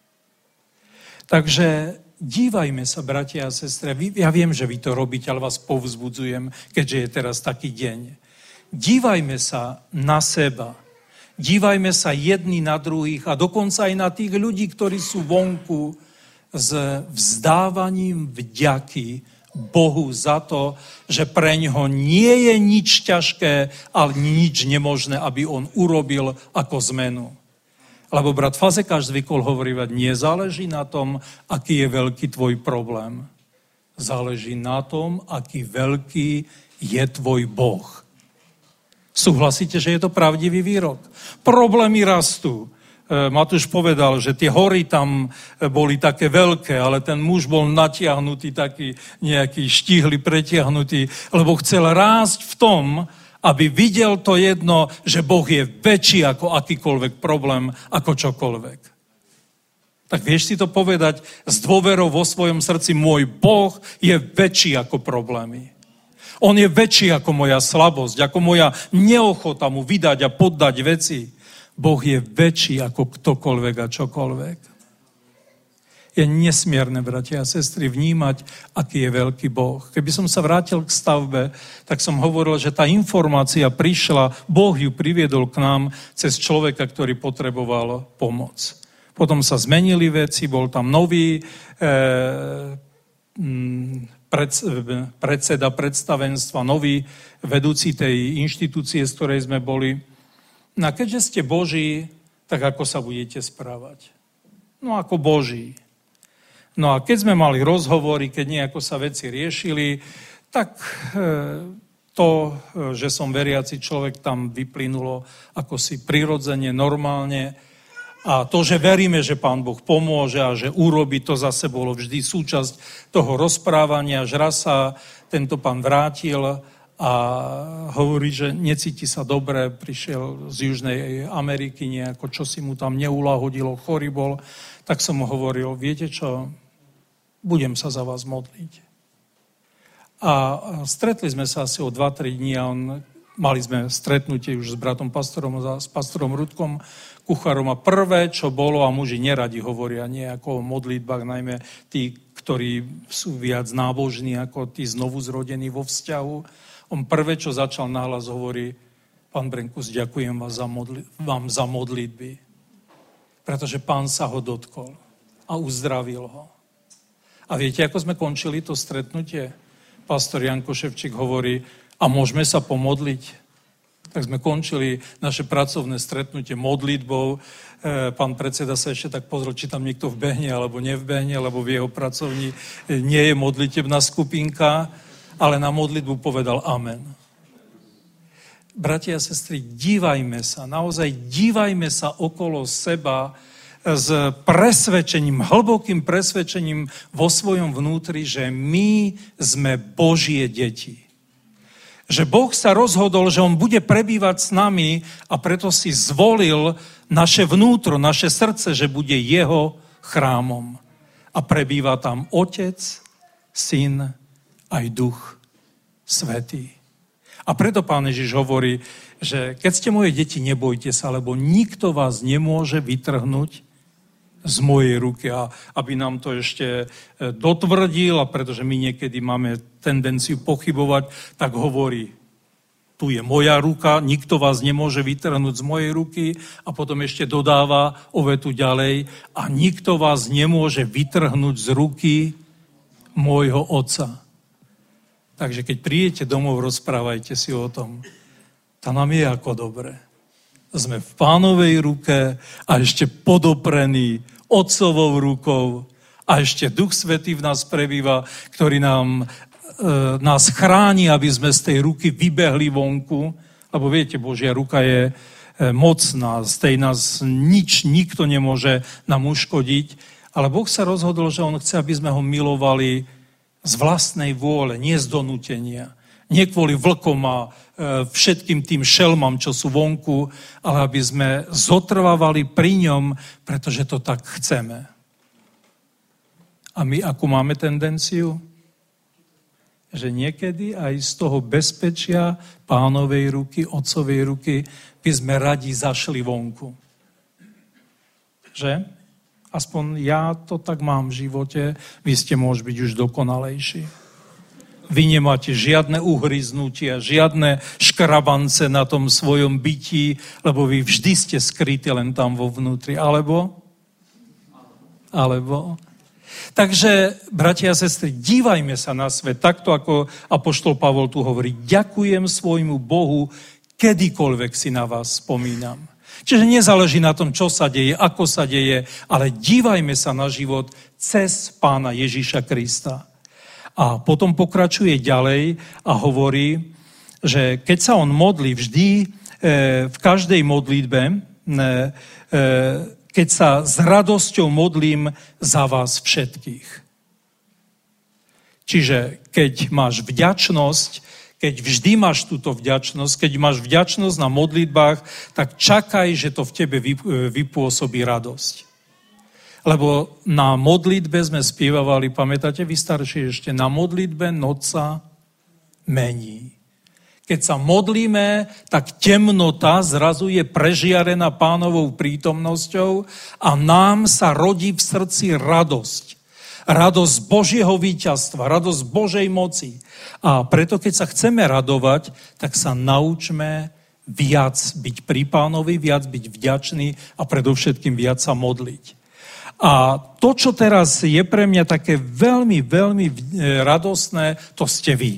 Takže dívajme sa, bratia a sestre. Ja viem, že vy to robíte, ale vás povzbudzujem, keďže je teraz taký deň. Dívajme sa na seba. Dívajme sa jedni na druhých a dokonca aj na tých ľudí, ktorí sú vonku s vzdávaním vďaky Bohu za to, že preňho nie je nič ťažké, ale nič nemožné, aby on urobil ako zmenu. Lebo brat Fazekáš zvykol hovoriť, nezáleží na tom, aký je veľký tvoj problém. Záleží na tom, aký veľký je tvoj Boh. Súhlasíte, že je to pravdivý výrok? Problémy rastú. Matúš povedal, že tie hory tam boli také veľké, ale ten muž bol natiahnutý, taký nejaký štíhly, pretiahnutý, lebo chcel rásť v tom, aby videl to jedno, že Boh je väčší ako akýkoľvek problém, ako čokoľvek. Tak vieš si to povedať s dôverou vo svojom srdci, môj Boh je väčší ako problémy. On je väčší ako moja slabosť, ako moja neochota mu vydať a poddať veci. Boh je väčší ako ktokoľvek a čokoľvek. Je nesmierne, bratia a sestry, vnímať, aký je veľký Boh. Keby som sa vrátil k stavbe, tak som hovoril, že tá informácia prišla, Boh ju priviedol k nám cez človeka, ktorý potreboval pomoc. Potom sa zmenili veci, bol tam nový e, m, predseda predstavenstva, nový vedúci tej inštitúcie, z ktorej sme boli. No a keďže ste Boží, tak ako sa budete správať? No ako Boží. No a keď sme mali rozhovory, keď nejako sa veci riešili, tak to, že som veriaci človek, tam vyplynulo ako si prirodzene, normálne. A to, že veríme, že Pán Boh pomôže a že urobí, to zase bolo vždy súčasť toho rozprávania. Že raz sa tento pán vrátil a hovorí, že necíti sa dobre, prišiel z Južnej Ameriky, nejako, čo si mu tam neulahodilo, chorý bol. Tak som mu hovoril, viete čo, budem sa za vás modliť. A stretli sme sa asi o dva tri dní a on, mali sme stretnutie už s bratom pastorom, s pastorom Rudkom, kuchárom a prvé, čo bolo, a muži neradi hovoria nejako o modlitbách, najmä tí, ktorí sú viac nábožní ako tí znovu zrodení vo vzťahu. On prvé, čo začal nahlas, hovorí, pán Brenkus, ďakujem vás za modli- vám za modlitby, pretože pán sa ho dotkol a uzdravil ho. A viete, ako sme končili to stretnutie? Pastor Janko Ševčík hovorí, a môžeme sa pomodliť? Tak sme končili naše pracovné stretnutie modlitbou. Pán predseda sa ešte tak pozrel, či tam niekto vbehne alebo nevbehne, lebo v jeho pracovni nie je modlitebná skupinka, ale na modlitbu povedal amen. Bratia a sestry, dívajme sa, naozaj dívajme sa okolo seba s presvedčením, hlbokým presvedčením vo svojom vnútri, že my sme Božie deti. Že Boh sa rozhodol, že on bude prebývať s nami a preto si zvolil naše vnútro, naše srdce, že bude jeho chrámom. A prebýva tam Otec, Syn, aj Duch Svätý. A preto Pán Ježiš hovorí, že keď ste moje deti, nebojte sa, lebo nikto vás nemôže vytrhnúť z mojej ruky. A aby nám to ešte dotvrdil, a pretože my niekedy máme tendenciu pochybovať, tak hovorí, tu je moja ruka, nikto vás nemôže vytrhnúť z mojej ruky, a potom ešte dodáva o vetu ďalej, a nikto vás nemôže vytrhnúť z ruky môjho Otca. Takže keď prídete domov, rozprávajte si o tom. Tá nám je ako dobre. Sme v Pánovej ruke a ešte podoprení Otcovou rukou a ešte Duch Svätý v nás prebýva, ktorý nám, e, nás chráni, aby sme z tej ruky vybehli vonku. Lebo viete, Božia ruka je e, mocná, z tej nás nič, nikto nemôže nám uškodiť. Ale Boh sa rozhodol, že on chce, aby sme ho milovali z vlastnej vôle, nie z donútenia. Nie kvôli vlkom a e, všetkým tým šelmám, čo sú vonku, ale aby sme zotrvávali pri ňom, pretože to tak chceme. A my akú máme tendenciu? Že niekedy aj z toho bezpečia Pánovej ruky, Otcovej ruky by sme radi zašli vonku. Že? Aspoň ja to tak mám v živote, vy ste môž byť už dokonalejší. Vy nemáte žiadne uhryznutia, žiadne škrabance na tom svojom bytí, lebo vy vždy ste skrytí len tam vo vnútri. Alebo? Alebo? Takže, bratia a sestry, dívajme sa na svet, takto ako apoštol Pavol tu hovorí. Ďakujem svojmu Bohu, kedykoľvek si na vás spomínam. Čiže nezáleží na tom, čo sa deje, ako sa deje, ale dívajme sa na život cez Pána Ježíša Krista. A potom pokračuje ďalej a hovorí, že keď sa on modlí vždy, e, v každej modlitbe, e, e, keď sa s radosťou modlím za vás všetkých. Čiže keď máš vďačnosť, keď vždy máš túto vďačnosť, keď máš vďačnosť na modlitbách, tak čakaj, že to v tebe vypôsobí radosť. Lebo na modlitbe sme spievali, pamätáte vy starší ešte, na modlitbe noc sa mení. Keď sa modlíme, tak temnota zrazu je prežiarená Pánovou prítomnosťou a nám sa rodí v srdci radosť. Radosť Božieho víťazstva, radosť Božej moci. A preto, keď sa chceme radovať, tak sa naučme viac byť pri Pánovi, viac byť vďačný a predovšetkým viac sa modliť. A to, čo teraz je pre mňa také veľmi, veľmi radostné, to ste vy.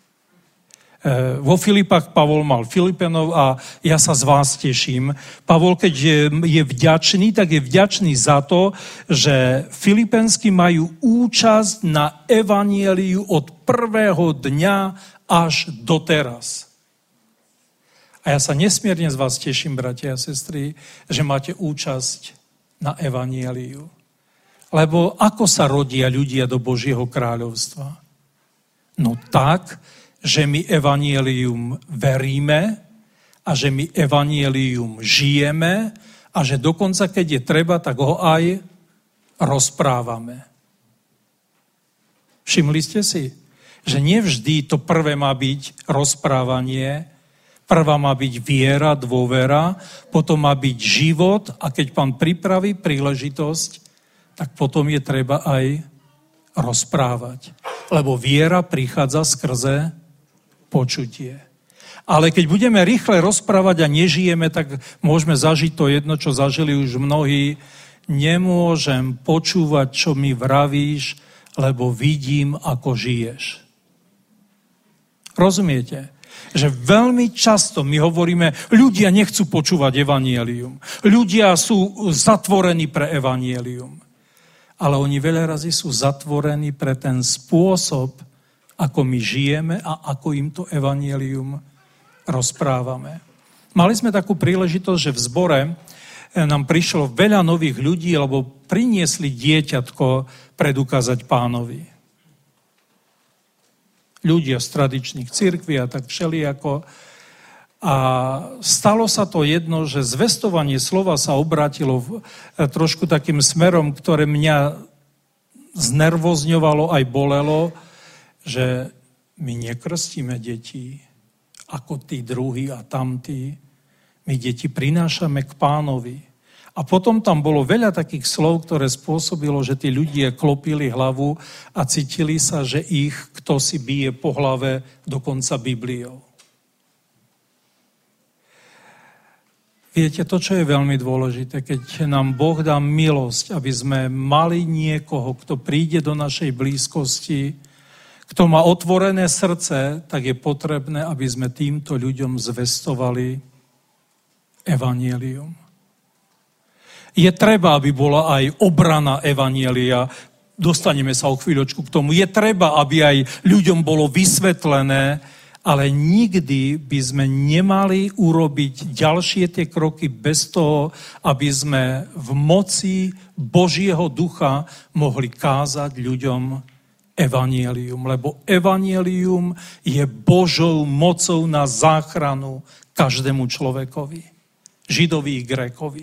Vo Filipách Pavol mal Filipenov a ja sa z vás teším. Pavol, keď je vďačný, tak je vďačný za to, že Filipenskí majú účasť na evanjeliu od prvého dňa až doteraz. A ja sa nesmierne z vás teším, bratia a sestry, že máte účasť na evanjeliu. Lebo ako sa rodia ľudia do Božieho kráľovstva? No tak, že my evanjelium veríme a že my evanjelium žijeme a že dokonca, keď je treba, tak ho aj rozprávame. Všimli ste si, že nevždy to prvé má byť rozprávanie, prvá má byť viera, dôvera, potom má byť život a keď Pán pripraví príležitosť, tak potom je treba aj rozprávať. Lebo viera prichádza skrze počutie. Ale keď budeme rýchle rozprávať a nežijeme, tak môžeme zažiť to jedno, čo zažili už mnohí. Nemôžem počúvať, čo mi vravíš, lebo vidím, ako žiješ. Rozumiete? Že veľmi často my hovoríme, ľudia nechcú počúvať evanjelium. Ľudia sú zatvorení pre evanjelium. Ale oni veľa razy sú zatvorení pre ten spôsob, ako my žijeme a ako im to evanjelium rozprávame. Mali sme takú príležitosť, že v zbore nám prišlo veľa nových ľudí, lebo priniesli dieťatko predukázať Pánovi. Ľudia z tradičných cirkví a tak všelijako. A stalo sa to jedno, že zvestovanie slova sa obrátilo trošku takým smerom, ktoré mňa znervozňovalo aj bolelo, že my nekrstíme deti ako tí druhí a tamtí. My deti prinášame k Pánovi. A potom tam bolo veľa takých slov, ktoré spôsobilo, že tí ľudia klopili hlavu a cítili sa, že ich kto si bije po hlave dokonca Bibliou. Viete, to, čo je veľmi dôležité, keď nám Boh dá milosť, aby sme mali niekoho, kto príde do našej blízkosti, kto má otvorené srdce, tak je potrebné, aby sme týmto ľuďom zvestovali evanjelium. Je treba, aby bola aj obrana evanjelia. Dostaneme sa o chvíľočku k tomu. Je treba, aby aj ľuďom bolo vysvetlené, ale nikdy by sme nemali urobiť ďalšie tie kroky bez toho, aby sme v moci Božieho ducha mohli kázať ľuďom evanjelium. Lebo evanjelium je Božou mocou na záchranu každému človekovi. Židovi i Grékovi.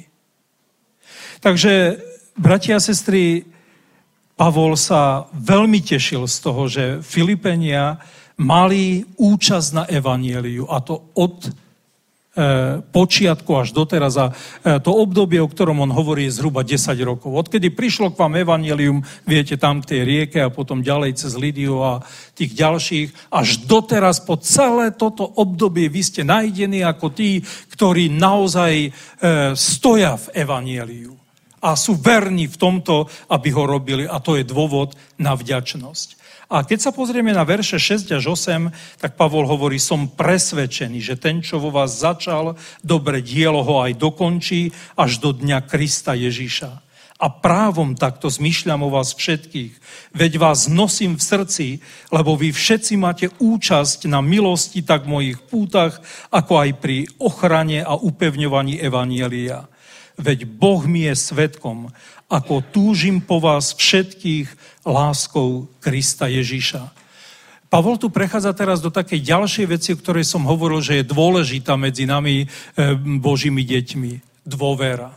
Takže, bratia a sestry, Pavol sa veľmi tešil z toho, že Filipenia mali účasť na evanjeliu a to od e, počiatku až doteraz. A e, to obdobie, o ktorom on hovorí, je zhruba desať rokov. Odkedy prišlo k vám evanjelium, viete, tam k tej rieke a potom ďalej cez Lidiu a tých ďalších, až doteraz po celé toto obdobie vy ste najdení ako tí, ktorí naozaj e, stoja v evanjeliu. A sú verní v tomto, aby ho robili. A to je dôvod na vďačnosť. A keď sa pozrieme na verše šesť až osem, tak Pavol hovorí, som presvedčený, že ten, čo vo vás začal, dobre dielo ho aj dokončí až do dňa Krista Ježiša. A právom takto zmýšľam o vás všetkých. Veď vás nosím v srdci, lebo vy všetci máte účasť na milosti tak v mojich pútach, ako aj pri ochrane a upevňovaní evanjelia. Veď Boh mi je svedkom, ako túžim po vás všetkých láskou Krista Ježiša. Pavol tu prechádza teraz do takej ďalšej veci, o ktorej som hovoril, že je dôležitá medzi nami, Božími deťmi. Dôvera.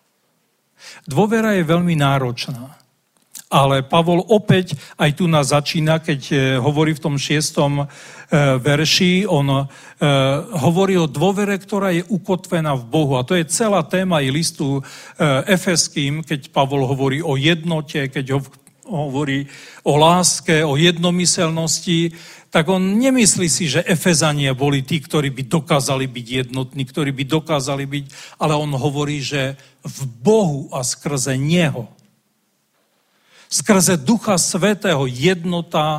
Dôvera je veľmi náročná. Ale Pavol opäť aj tu nás začína, keď hovorí v tom šiestom verši, on hovorí o dôvere, ktorá je ukotvená v Bohu. A to je celá téma i listu Efeským, keď Pavol hovorí o jednote, keď hovorí o láske, o jednomyselnosti, tak on nemyslí si, že Efezania boli tí, ktorí by dokázali byť jednotní, ktorí by dokázali byť, ale on hovorí, že v Bohu a skrze Neho, skrze Ducha Svätého jednota e,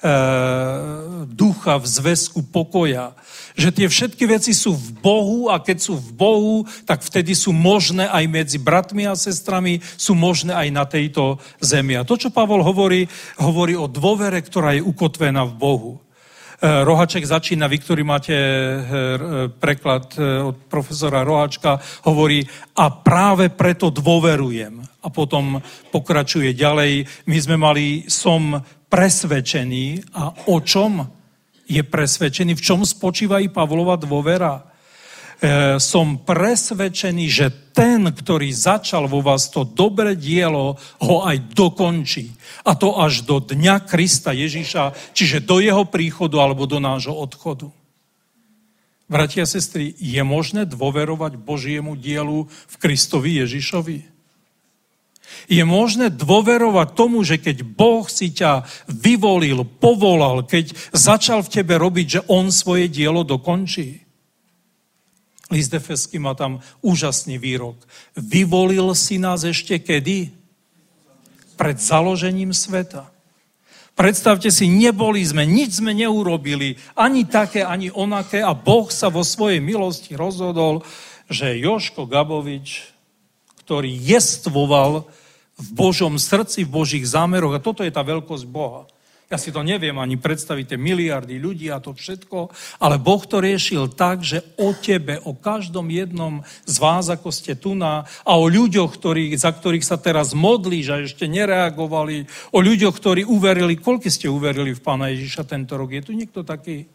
ducha v zväzku pokoja. Že tie všetky veci sú v Bohu a keď sú v Bohu, tak vtedy sú možné aj medzi bratmi a sestrami, sú možné aj na tejto zemi. A to, čo Pavol hovorí, hovorí o dôvere, ktorá je ukotvená v Bohu. Rohaček začína, vy, ktorí máte preklad od profesora Rohačka, hovorí a práve preto dôverujem. A potom pokračuje ďalej. My sme mali som presvedčený. A o čom je presvedčený? V čom spočíva i Pavlova dôvera? E, som presvedčený, že ten, ktorý začal vo vás to dobré dielo, ho aj dokončí. A to až do dňa Krista Ježiša, čiže do jeho príchodu alebo do nášho odchodu. Bratia a sestry, je možné dôverovať Božiemu dielu v Kristovi Ježišovi? Je možné dôverovať tomu, že keď Boh si ťa vyvolil, povolal, keď začal v tebe robiť, že on svoje dielo dokončí? List Efeský má tam úžasný výrok. Vyvolil si nás ešte kedy? Pred založením sveta. Predstavte si, neboli sme, nič sme neurobili, ani také, ani onaké a Boh sa vo svojej milosti rozhodol, že Jožko Gabovič, ktorý jestvoval v Božom srdci, v Božích zámeroch, a toto je tá veľkosť Boha. Ja si to neviem ani predstaviť, tie miliardy ľudí a to všetko, ale Boh to riešil tak, že o tebe, o každom jednom z vás, ako ste tu na, a o ľuďoch, ktorí, za ktorých sa teraz modlíš a ešte nereagovali, o ľuďoch, ktorí uverili, koľko ste uverili v Pána Ježiša tento rok? Je tu niekto taký?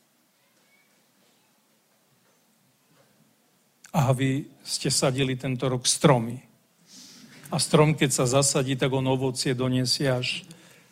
A vy ste sadili tento rok stromy. A strom, keď sa zasadí, tak on ovocie doniesie až...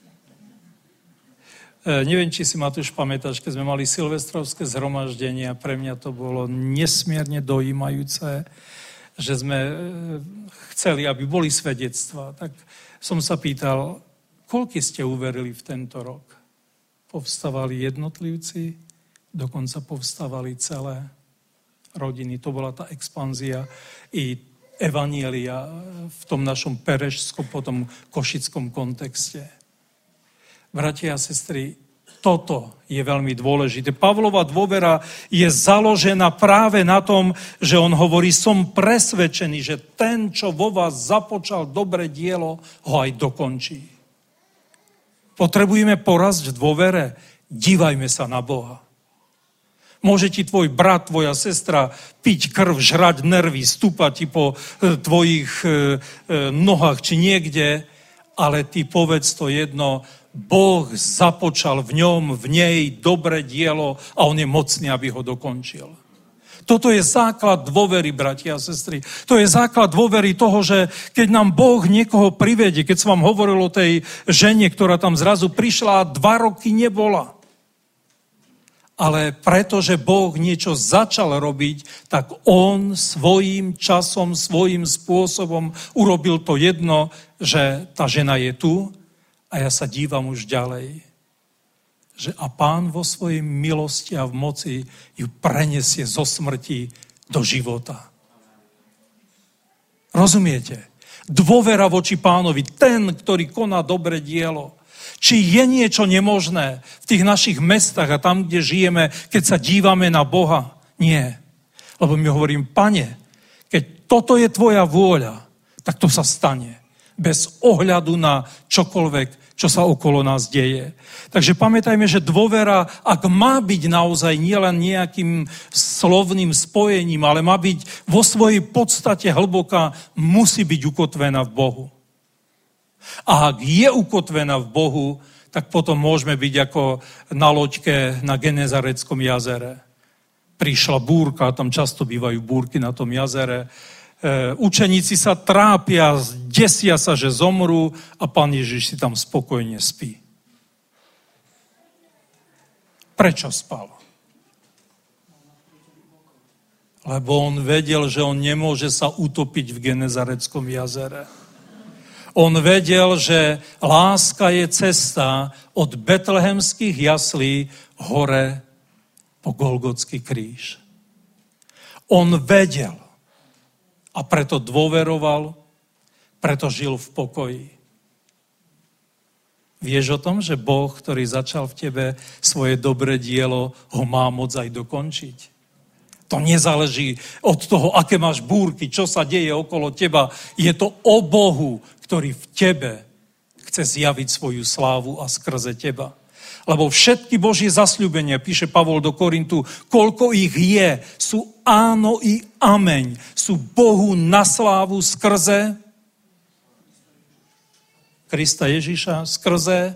E, neviem, či si, Matúš, pamätáš, keď sme mali silvestrovské zhromaždenie a pre mňa to bolo nesmierne dojímajúce, že sme e, chceli, aby boli svedectvá. Tak som sa pýtal, koľko ste uverili v tento rok? Povstávali jednotlivci, dokonca povstávali celé rodiny. To bola tá expanzia i evanielia v tom našom perežskom, potom košickom kontexte. Bratia a sestry, toto je veľmi dôležité. Pavlova dôvera je založená práve na tom, že on hovorí, som presvedčený, že ten, čo vo vás započal dobré dielo, ho aj dokončí. Potrebujeme porasť v dôvere? Dívajme sa na Boha. Môže ti tvoj brat, tvoja sestra piť krv, žrať nervy, stúpať ti po tvojich e, e, nohách či niekde, ale ty povedz to jedno, Boh započal v ňom, v nej dobré dielo a on je mocný, aby ho dokončil. Toto je základ dôvery, bratia a sestry. To je základ dôvery toho, že keď nám Boh niekoho privedie, keď som vám hovoril o tej žene, ktorá tam zrazu prišla a dva roky nebola. Ale pretože Boh niečo začal robiť, tak on svojím časom, svojím spôsobom urobil to jedno, že tá žena je tu a ja sa dívam už ďalej. Že a Pán vo svojej milosti a v moci ju prenesie zo smrti do života. Rozumiete? Dôvera voči Pánovi, ten, ktorý koná dobré dielo. Či je niečo nemožné v tých našich mestách a tam, kde žijeme, keď sa dívame na Boha? Nie. Lebo my hovorím, Pane, keď toto je tvoja vôľa, tak to sa stane. Bez ohľadu na čokoľvek, čo sa okolo nás deje. Takže pamätajme, že dôvera, ak má byť naozaj nielen nejakým slovným spojením, ale má byť vo svojej podstate hlboká, musí byť ukotvená v Bohu. A ak je ukotvená v Bohu, tak potom môžeme byť ako na loďke na Genezareckom jazere. Prišla búrka, tam často bývajú búrky na tom jazere. E, učeníci sa trápia, desia sa, že zomrú a Pán Ježiš si tam spokojne spí. Prečo spal? Lebo on vedel, že on nemôže sa utopiť v Genezareckom jazere. On vedel, že láska je cesta od betlehemských jaslí hore po Golgotský kríž. On vedel a preto dôveroval, preto žil v pokoji. Vieš o tom, že Boh, ktorý začal v tebe svoje dobré dielo, ho má moc aj dokončiť? To nezáleží od toho, aké máš búrky, čo sa deje okolo teba. Je to o Bohu, ktorý v tebe chce zjaviť svoju slávu a skrze teba. Lebo všetky Božie zasľúbenia, píše Pavol do Korintu, koľko ich je, sú áno i ameň. Sú Bohu na slávu skrze Krista Ježiša, skrze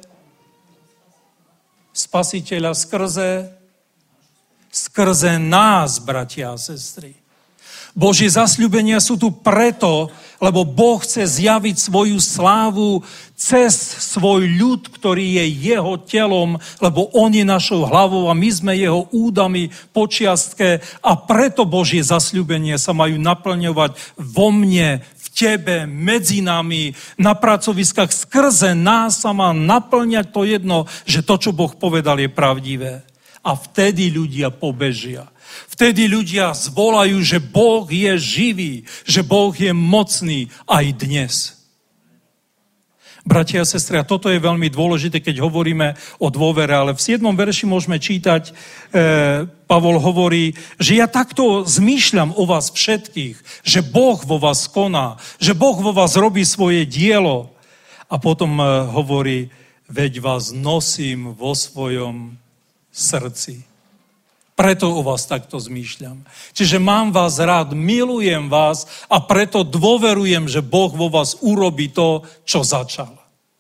Spasiteľa, skrze skrze nás, bratia a sestry. Božie zasľúbenia sú tu preto, lebo Boh chce zjaviť svoju slávu cez svoj ľud, ktorý je jeho telom, lebo on je našou hlavou a my sme jeho údami, počiastke a preto Božie zasľúbenia sa majú naplňovať vo mne, v tebe, medzi nami, na pracoviskách. Skrze nás sa má naplňať to jedno, že to, čo Boh povedal, je pravdivé. A vtedy ľudia pobežia. Vtedy ľudia zvolajú, že Boh je živý, že Boh je mocný aj dnes. Bratia a sestry, a toto je veľmi dôležité, keď hovoríme o dôvere, ale v siedmom verši môžeme čítať, e, Pavol hovorí, že ja takto zmýšľam o vás všetkých, že Boh vo vás koná, že Boh vo vás robí svoje dielo. A potom e, hovorí, veď vás nosím vo svojom srdci. Preto o vás takto zmýšľam. Čiže mám vás rád, milujem vás a preto dôverujem, že Boh vo vás urobí to, čo začal.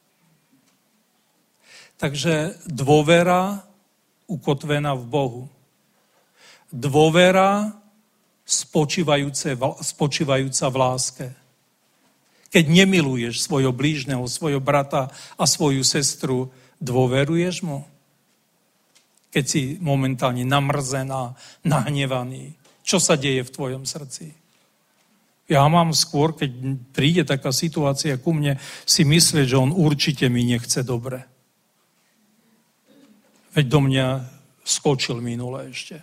Takže dôvera ukotvená v Bohu. Dôvera spočívajúca v láske. Keď nemiluješ svojho blížneho, svojho brata a svoju sestru, dôveruješ mu? Keď si momentálne namrzená, nahnevaný. Čo sa deje v tvojom srdci? Ja mám skôr, keď príde taká situácia ku mne, si myslieť, že on určite mi nechce dobre. Veď do mňa skočil minule ešte.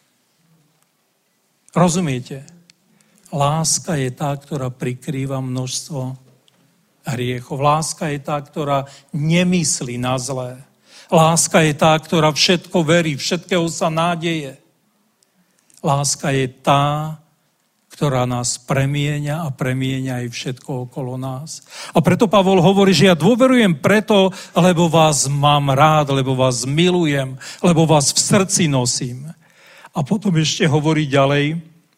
Rozumiete? Láska je tá, ktorá prikrýva množstvo hriechov. Láska je tá, ktorá nemyslí na zlé. Láska je tá, ktorá všetko verí, všetkého sa nádeje. Láska je tá, ktorá nás premieňa a premieňa aj všetko okolo nás. A preto Pavol hovorí, že ja dôverujem preto, lebo vás mám rád, lebo vás milujem, lebo vás v srdci nosím. A potom ešte hovorí ďalej,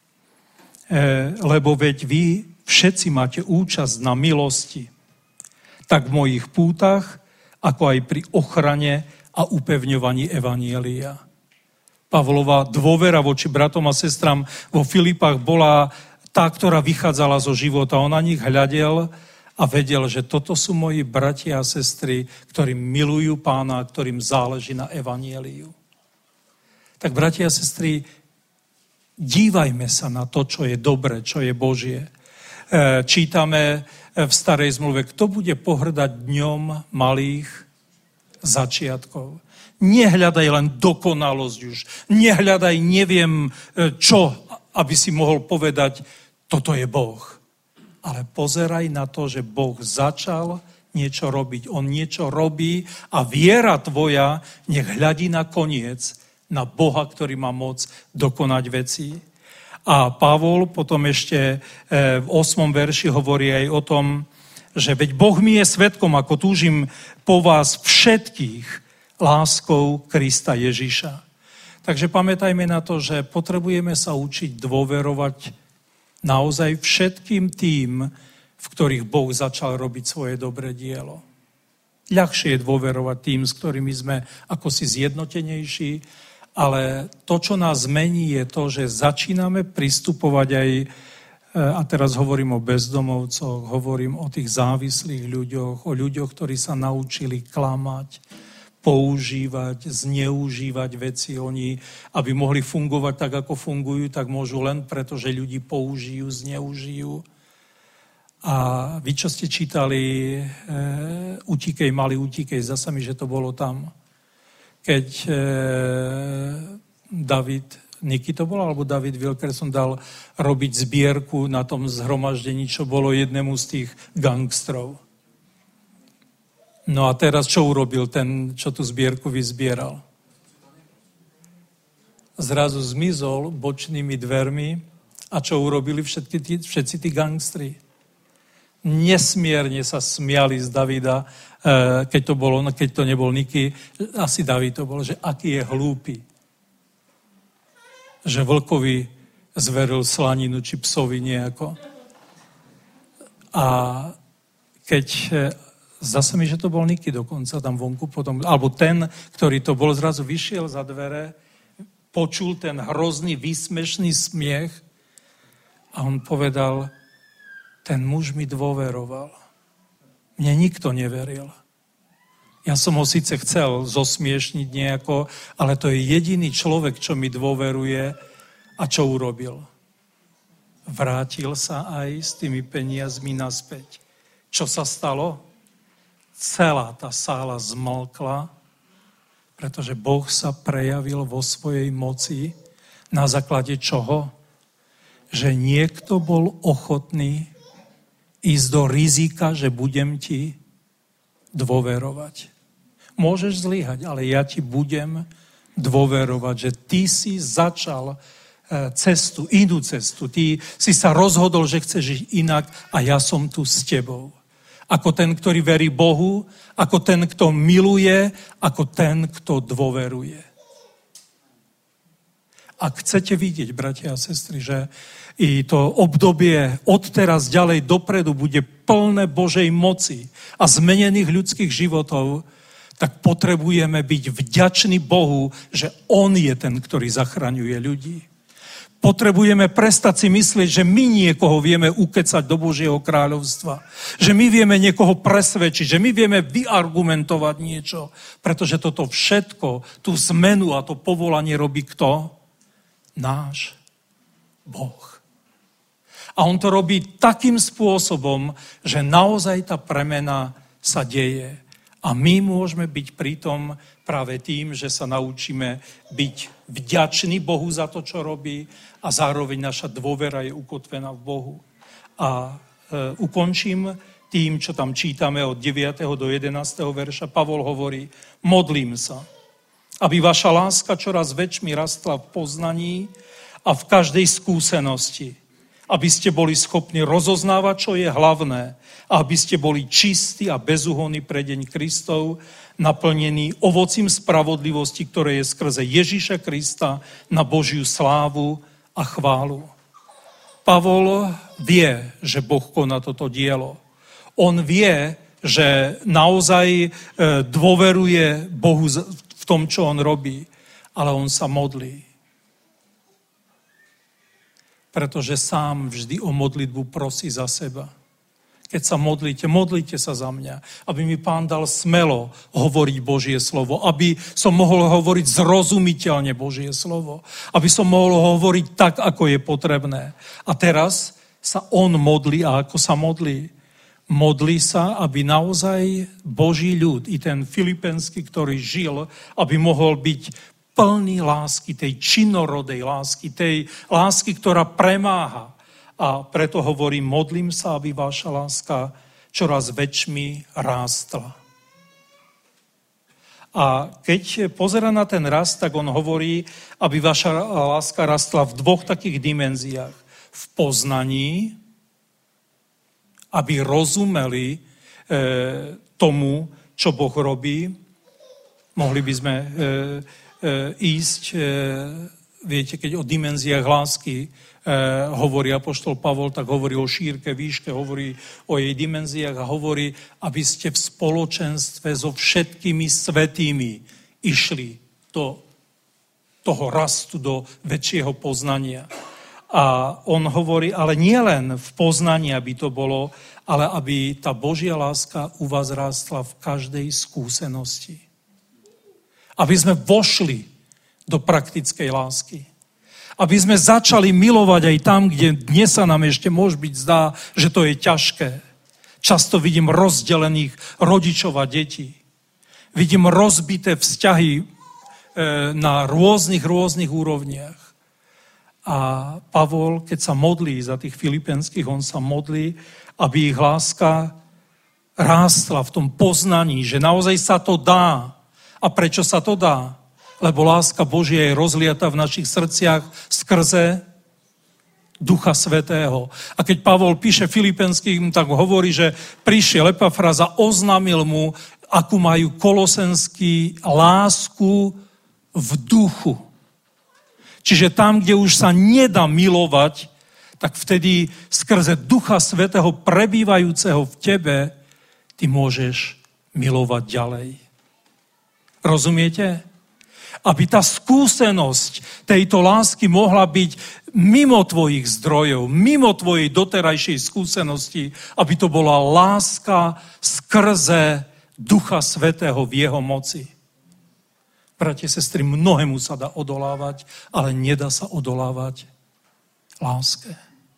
lebo veď vy všetci máte účasť na milosti, tak v mojich pútach, ako aj pri ochrane a upevňovaní evanjelia. Pavlova dôvera voči bratom a sestram vo Filipách bola tá, ktorá vychádzala zo života. On na nich hľadel a vedel, že toto sú moji bratia a sestry, ktorí milujú Pána, ktorým záleží na evanjeliu. Tak, bratia a sestry, dívajme sa na to, čo je dobre, čo je Božie. Čítame v starej zmluve, kto bude pohrdať dňom malých začiatkov. Nehľadaj len dokonalosť už. Nehľadaj neviem čo, aby si mohol povedať, toto je Boh. Ale pozeraj na to, že Boh začal niečo robiť. On niečo robí a viera tvoja nech hľadí na koniec, na Boha, ktorý má moc dokonať veci. A Pavol potom ešte v ôsmom verši hovorí aj o tom, že veď Boh mi je svedkom, ako túžim po vás všetkých láskou Krista Ježiša. Takže pamätajme na to, že potrebujeme sa učiť dôverovať naozaj všetkým tým, v ktorých Boh začal robiť svoje dobré dielo. Ľahšie je dôverovať tým, s ktorými sme ako si zjednotenejší, ale to, čo nás mení, je to, že začíname pristupovať aj, a teraz hovorím o bezdomovcoch, hovorím o tých závislých ľuďoch, o ľuďoch, ktorí sa naučili klamať, používať, zneužívať veci. Oni, aby mohli fungovať tak, ako fungujú, tak môžu len preto, že ľudí použijú, zneužijú. A vy, čo ste čítali e, Utíkej, malý utíkej, zasa mi, že to bolo tam, keď e, David, Niky to bol, alebo David Wilkerson dal robiť zbierku na tom zhromaždení, čo bolo jednému z tých gangstrov. No a teraz čo urobil ten, čo tú zbierku vyzbieral? Zrazu zmizol bočnými dvermi a čo urobili všetky tí, všetci tí gangstri? nesmierne sa smiali z Davida, keď to, bolo, keď to nebol Niky, asi David to bol, že aký je hlúpy. Že vlkovi zveril slaninu, či psovi nejako. A keď, zase mi, že to bol Niky dokonca tam vonku potom, alebo ten, ktorý to bol, zrazu vyšiel za dvere, počul ten hrozný, výsmešný smiech a on povedal, ten muž mi dôveroval. Mne nikto neveril. Ja som ho síce chcel zosmiešniť nejako, ale to je jediný človek, čo mi dôveruje a čo urobil. Vrátil sa aj s tými peniazmi naspäť. Čo sa stalo? Celá tá sála zmlkla, pretože Boh sa prejavil vo svojej moci na základe čoho? Že niekto bol ochotný ísť do rizika, že budem ti dôverovať. Môžeš zlyhať, ale ja ti budem dôverovať, že ty si začal cestu, inú cestu. Ty si sa rozhodol, že chceš žiť inak a ja som tu s tebou. Ako ten, ktorý verí Bohu, ako ten, kto miluje, ako ten, kto dôveruje. Ak chcete vidieť, bratia a sestry, že i to obdobie od teraz ďalej dopredu bude plné Božej moci a zmenených ľudských životov, tak potrebujeme byť vďační Bohu, že On je ten, ktorý zachraňuje ľudí. Potrebujeme prestať si myslieť, že my niekoho vieme ukecať do Božieho kráľovstva. Že my vieme niekoho presvedčiť, že my vieme vyargumentovať niečo. Pretože toto všetko, tú zmenu a to povolanie robí kto? Náš Boh. A on to robí takým spôsobom, že naozaj tá premena sa deje. A my môžeme byť pritom práve tým, že sa naučíme byť vďační Bohu za to, čo robí a zároveň naša dôvera je ukotvená v Bohu. A e, ukončím tým, čo tam čítame od deviateho do jedenásteho verša. Pavol hovorí, modlím sa, aby vaša láska čoraz väčšmi rastla v poznaní a v každej skúsenosti, aby ste boli schopní rozoznávať, čo je hlavné, a aby ste boli čistí a bezúhonní pre deň Kristov, naplnení ovocím spravodlivosti, ktoré je skrze Ježíša Krista na Božiu slávu a chválu. Pavol vie, že Boh koná toto dielo. On vie, že naozaj dôveruje Bohu v tom, čo on robí, ale on sa modlí. Pretože sám vždy o modlitbu prosí za seba. Keď sa modlíte, modlite sa za mňa, aby mi Pán dal smelo hovoriť Božie slovo, aby som mohol hovoriť zrozumiteľne Božie slovo, aby som mohol hovoriť tak, ako je potrebné. A teraz sa on modlí, a ako sa modlí? Modlí sa, aby naozaj Boží ľud, i ten filipenský, ktorý žil, aby mohol byť plný lásky, tej činorodej lásky, tej lásky, ktorá premáha. A preto hovorím, modlím sa, aby vaša láska čoraz väčšmi rástla. A keď pozerá na ten rast, tak on hovorí, aby vaša láska rastla v dvoch takých dimenziách. V poznaní, aby rozumeli e, tomu, čo Boh robí. Mohli by sme e, ísť, viete, keď o dimenziách lásky hovorí apoštol Pavol, tak hovorí o šírke, výške, hovorí o jej dimenziách a hovorí, aby ste v spoločenstve so všetkými svätými išli do toho rastu, do väčšieho poznania. A on hovorí, ale nie len v poznaní, aby to bolo, ale aby tá Božia láska u vás rástla v každej skúsenosti. Aby sme vošli do praktickej lásky. Aby sme začali milovať aj tam, kde dnes sa nám ešte môže byť zdá, že to je ťažké. Často vidím rozdelených rodičov a detí. Vidím rozbité vzťahy na rôznych, rôznych úrovniach. A Pavol, keď sa modlí za tých filipenských, on sa modlí, aby ich láska rástla v tom poznaní, že naozaj sa to dá. A prečo sa to dá? Lebo láska Božia je rozliata v našich srdciach skrze Ducha Svätého. A keď Pavol píše Filipenským, tak hovorí, že prišiel Epafras a oznámil mu, akú majú kolosenský lásku v duchu. Čiže tam, kde už sa nedá milovať, tak vtedy skrze Ducha Svätého prebývajúceho v tebe, ty môžeš milovať ďalej. Rozumiete? Aby tá skúsenosť tejto lásky mohla byť mimo tvojich zdrojov, mimo tvojej doterajšej skúsenosti, aby to bola láska skrze Ducha Svätého v jeho moci. Bratia, sestry, mnohému sa dá odolávať, ale nedá sa odolávať láske.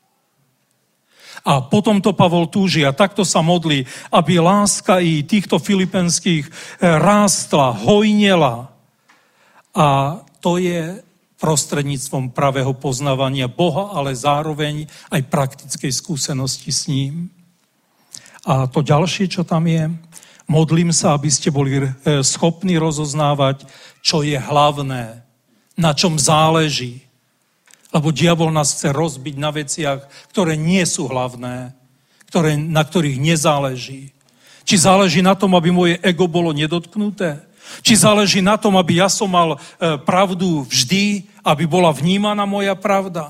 A potom to Pavol túži a takto sa modlí, aby láska i týchto filipenských rástla, hojnela. A to je prostredníctvom pravého poznávania Boha, ale zároveň aj praktickej skúsenosti s ním. A to ďalšie, čo tam je, modlím sa, aby ste boli schopní rozoznávať, čo je hlavné, na čom záleží. Lebo diabol nás chce rozbiť na veciach, ktoré nie sú hlavné, ktoré, na ktorých nezáleží. Či záleží na tom, aby moje ego bolo nedotknuté? Či záleží na tom, aby ja som mal pravdu vždy, aby bola vnímaná moja pravda?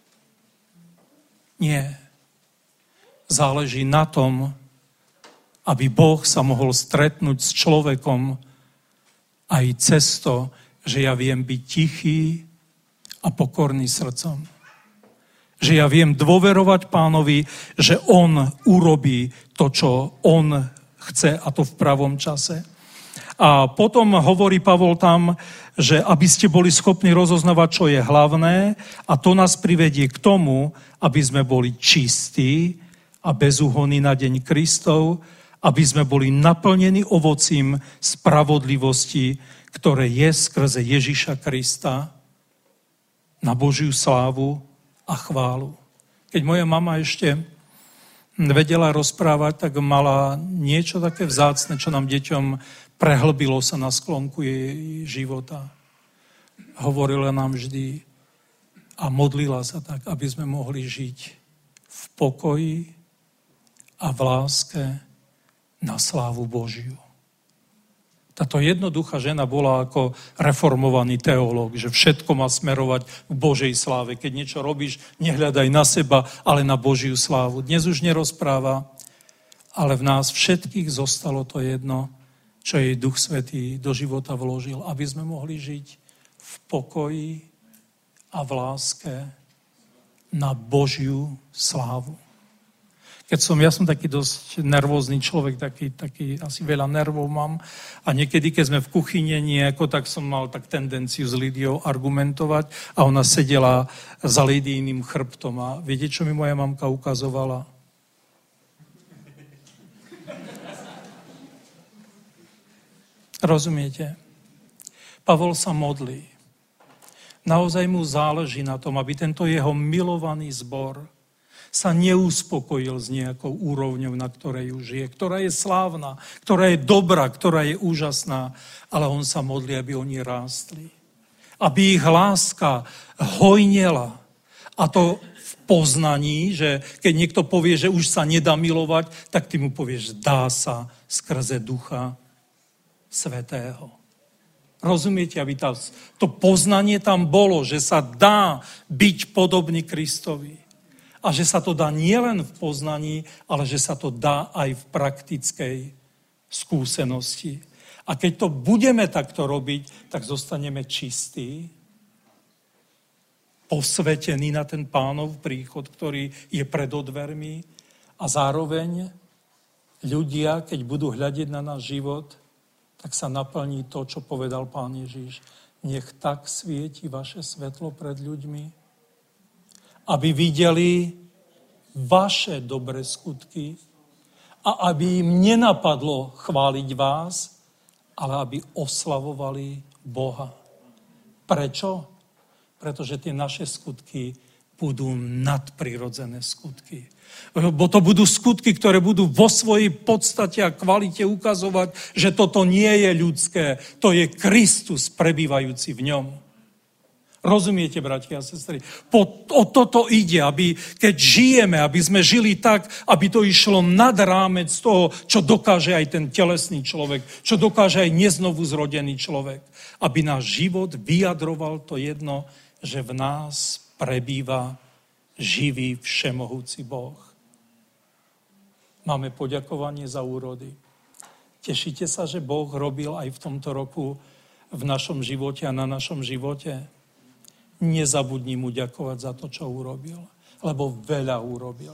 Nie. Záleží na tom, aby Boh sa mohol stretnúť s človekom aj cez to, že ja viem byť tichý a pokorný srdcom. Že ja viem dôverovať Pánovi, že On urobí to, čo On chce, a to v pravom čase. A potom hovorí Pavol tam, že aby ste boli schopní rozoznávať, čo je hlavné, a to nás privedie k tomu, aby sme boli čistí a bezúhonní na deň Kristov, aby sme boli naplnení ovocím spravodlivosti, ktoré je skrze Ježiša Krista na Božiu slávu a chválu. Keď moja mama ešte vedela rozprávať, tak mala niečo také vzácne, čo nám deťom prehlbilo sa na sklonku jej života. Hovorila nám vždy a modlila sa tak, aby sme mohli žiť v pokoji a v láske na slávu Božiu. Táto jednoduchá žena bola ako reformovaný teológ, že všetko má smerovať k Božej sláve. Keď niečo robíš, nehľadaj na seba, ale na Božiu slávu. Dnes už nerozpráva, ale v nás všetkých zostalo to jedno, čo jej Duch Svätý do života vložil, aby sme mohli žiť v pokoji a v láske na Božiu slávu. Keď som, ja som taký dosť nervózny človek, taký, taký asi veľa nervov mám a niekedy, keď sme v kuchyni nejako, tak som mal tak tendenciu s Lidiou argumentovať a ona sedela za Lidijným chrbtom a viete, čo mi moja mamka ukazovala? Rozumiete? Pavol sa modlí. Naozaj mu záleží na tom, aby tento jeho milovaný zbor sa neuspokojil s nejakou úrovňou, na ktorej už je, ktorá je slávna, ktorá je dobrá, ktorá je úžasná, ale on sa modlí, aby oni rástli. Aby ich láska hojnela. A to v poznaní, že keď niekto povie, že už sa nedá milovať, tak ty mu povieš, dá sa skrze Ducha Svätého. Rozumiete, aby tá, to poznanie tam bolo, že sa dá byť podobný Kristovi. A že sa to dá nielen v poznaní, ale že sa to dá aj v praktickej skúsenosti. A keď to budeme takto robiť, tak zostaneme čistí, posvetení na ten Pánov príchod, ktorý je pred odvermi, a zároveň ľudia, keď budú hľadiť na náš život, tak sa naplní to, čo povedal Pán Ježiš. Nech tak svieti vaše svetlo pred ľuďmi, aby videli vaše dobré skutky a aby im nenapadlo chváliť vás, ale aby oslavovali Boha. Prečo? Pretože tie naše skutky budú nadprirodzené skutky. Bo to budú skutky, ktoré budú vo svojej podstate a kvalite ukazovať, že toto nie je ľudské, to je Kristus prebývajúci v ňom. Rozumiete, bratia a sestry? Po, o toto ide, aby keď žijeme, aby sme žili tak, aby to išlo nad rámec toho, čo dokáže aj ten telesný človek, čo dokáže aj neznovu zrodený človek. Aby náš život vyjadroval to jedno, že v nás prebýva živý všemohúci Boh. Máme poďakovanie za úrody. Tešíte sa, že Boh robil aj v tomto roku v našom živote a na našom živote? Nezabudni mu ďakovať za to, čo urobil, lebo veľa urobil.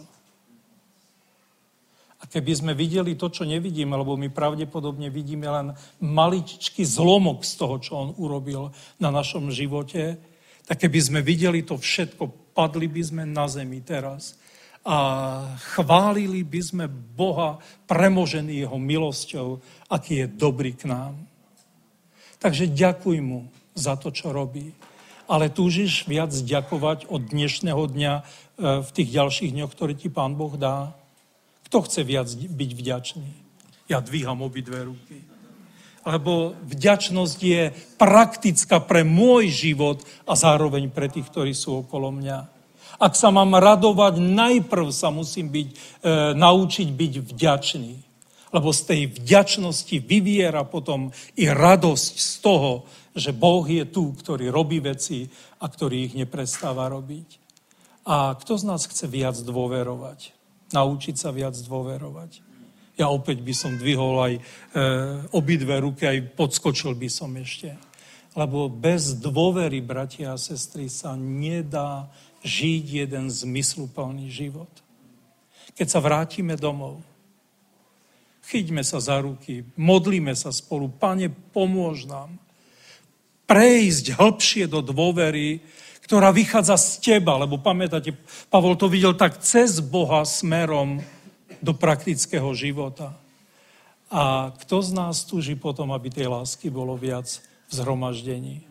A keby sme videli to, čo nevidíme, lebo my pravdepodobne vidíme len maličký zlomok z toho, čo on urobil na našom živote, tak keby sme videli to všetko, padli by sme na zemi teraz a chválili by sme Boha premožený jeho milosťou, aký je dobrý k nám. Takže ďakuj mu za to, čo robí. Ale túžiš viac ďakovať od dnešného dňa v tých ďalších dňoch, ktoré ti Pán Boh dá? Kto chce viac byť vďačný? Ja dvíham obidve ruky. Lebo vďačnosť je praktická pre môj život a zároveň pre tých, ktorí sú okolo mňa. Ak sa mám radovať, najprv sa musím byť, e, naučiť byť vďačný. Lebo z tej vďačnosti vyviera potom i radosť z toho, že Boh je tu, ktorý robí veci a ktorý ich neprestáva robiť. A kto z nás chce viac dôverovať? Naučiť sa viac dôverovať. Ja opäť by som dvihol aj e, obidve ruky, aj podskočil by som ešte. Lebo bez dôvery, bratia a sestry, sa nedá žiť jeden zmysluplný život. Keď sa vrátime domov, chyťme sa za ruky, modlíme sa spolu. Pane, pomôž nám prejsť hĺbšie do dôvery, ktorá vychádza z teba, lebo pamätáte, Pavol to videl tak cez Boha smerom do praktického života. A kto z nás túži potom, aby tej lásky bolo viac v zhromaždení?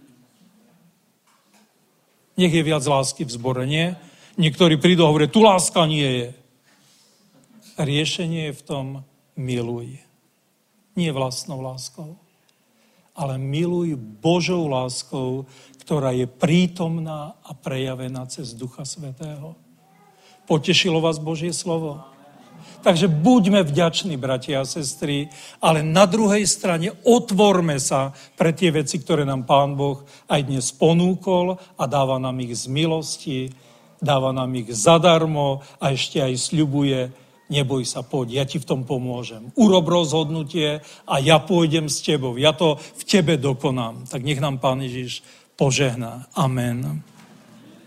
Nech je viac lásky v zbore, nie? Niektorí prídu a hovoria, tu láska nie je. Riešenie je v tom, miluj. Nie vlastnou láskou, ale miluj Božou láskou, ktorá je prítomná a prejavená cez Ducha Svätého. Potešilo vás Božie slovo? Takže buďme vďační, bratia a sestry, ale na druhej strane otvorme sa pre tie veci, ktoré nám Pán Boh aj dnes ponúkol a dáva nám ich z milosti, dáva nám ich zadarmo a ešte aj sľubuje, neboj sa, poď, ja ti v tom pomôžem. Urob rozhodnutie a ja pôjdem s tebou. Ja to v tebe dokonám. Tak nech nám Pán Ježiš požehná. Amen.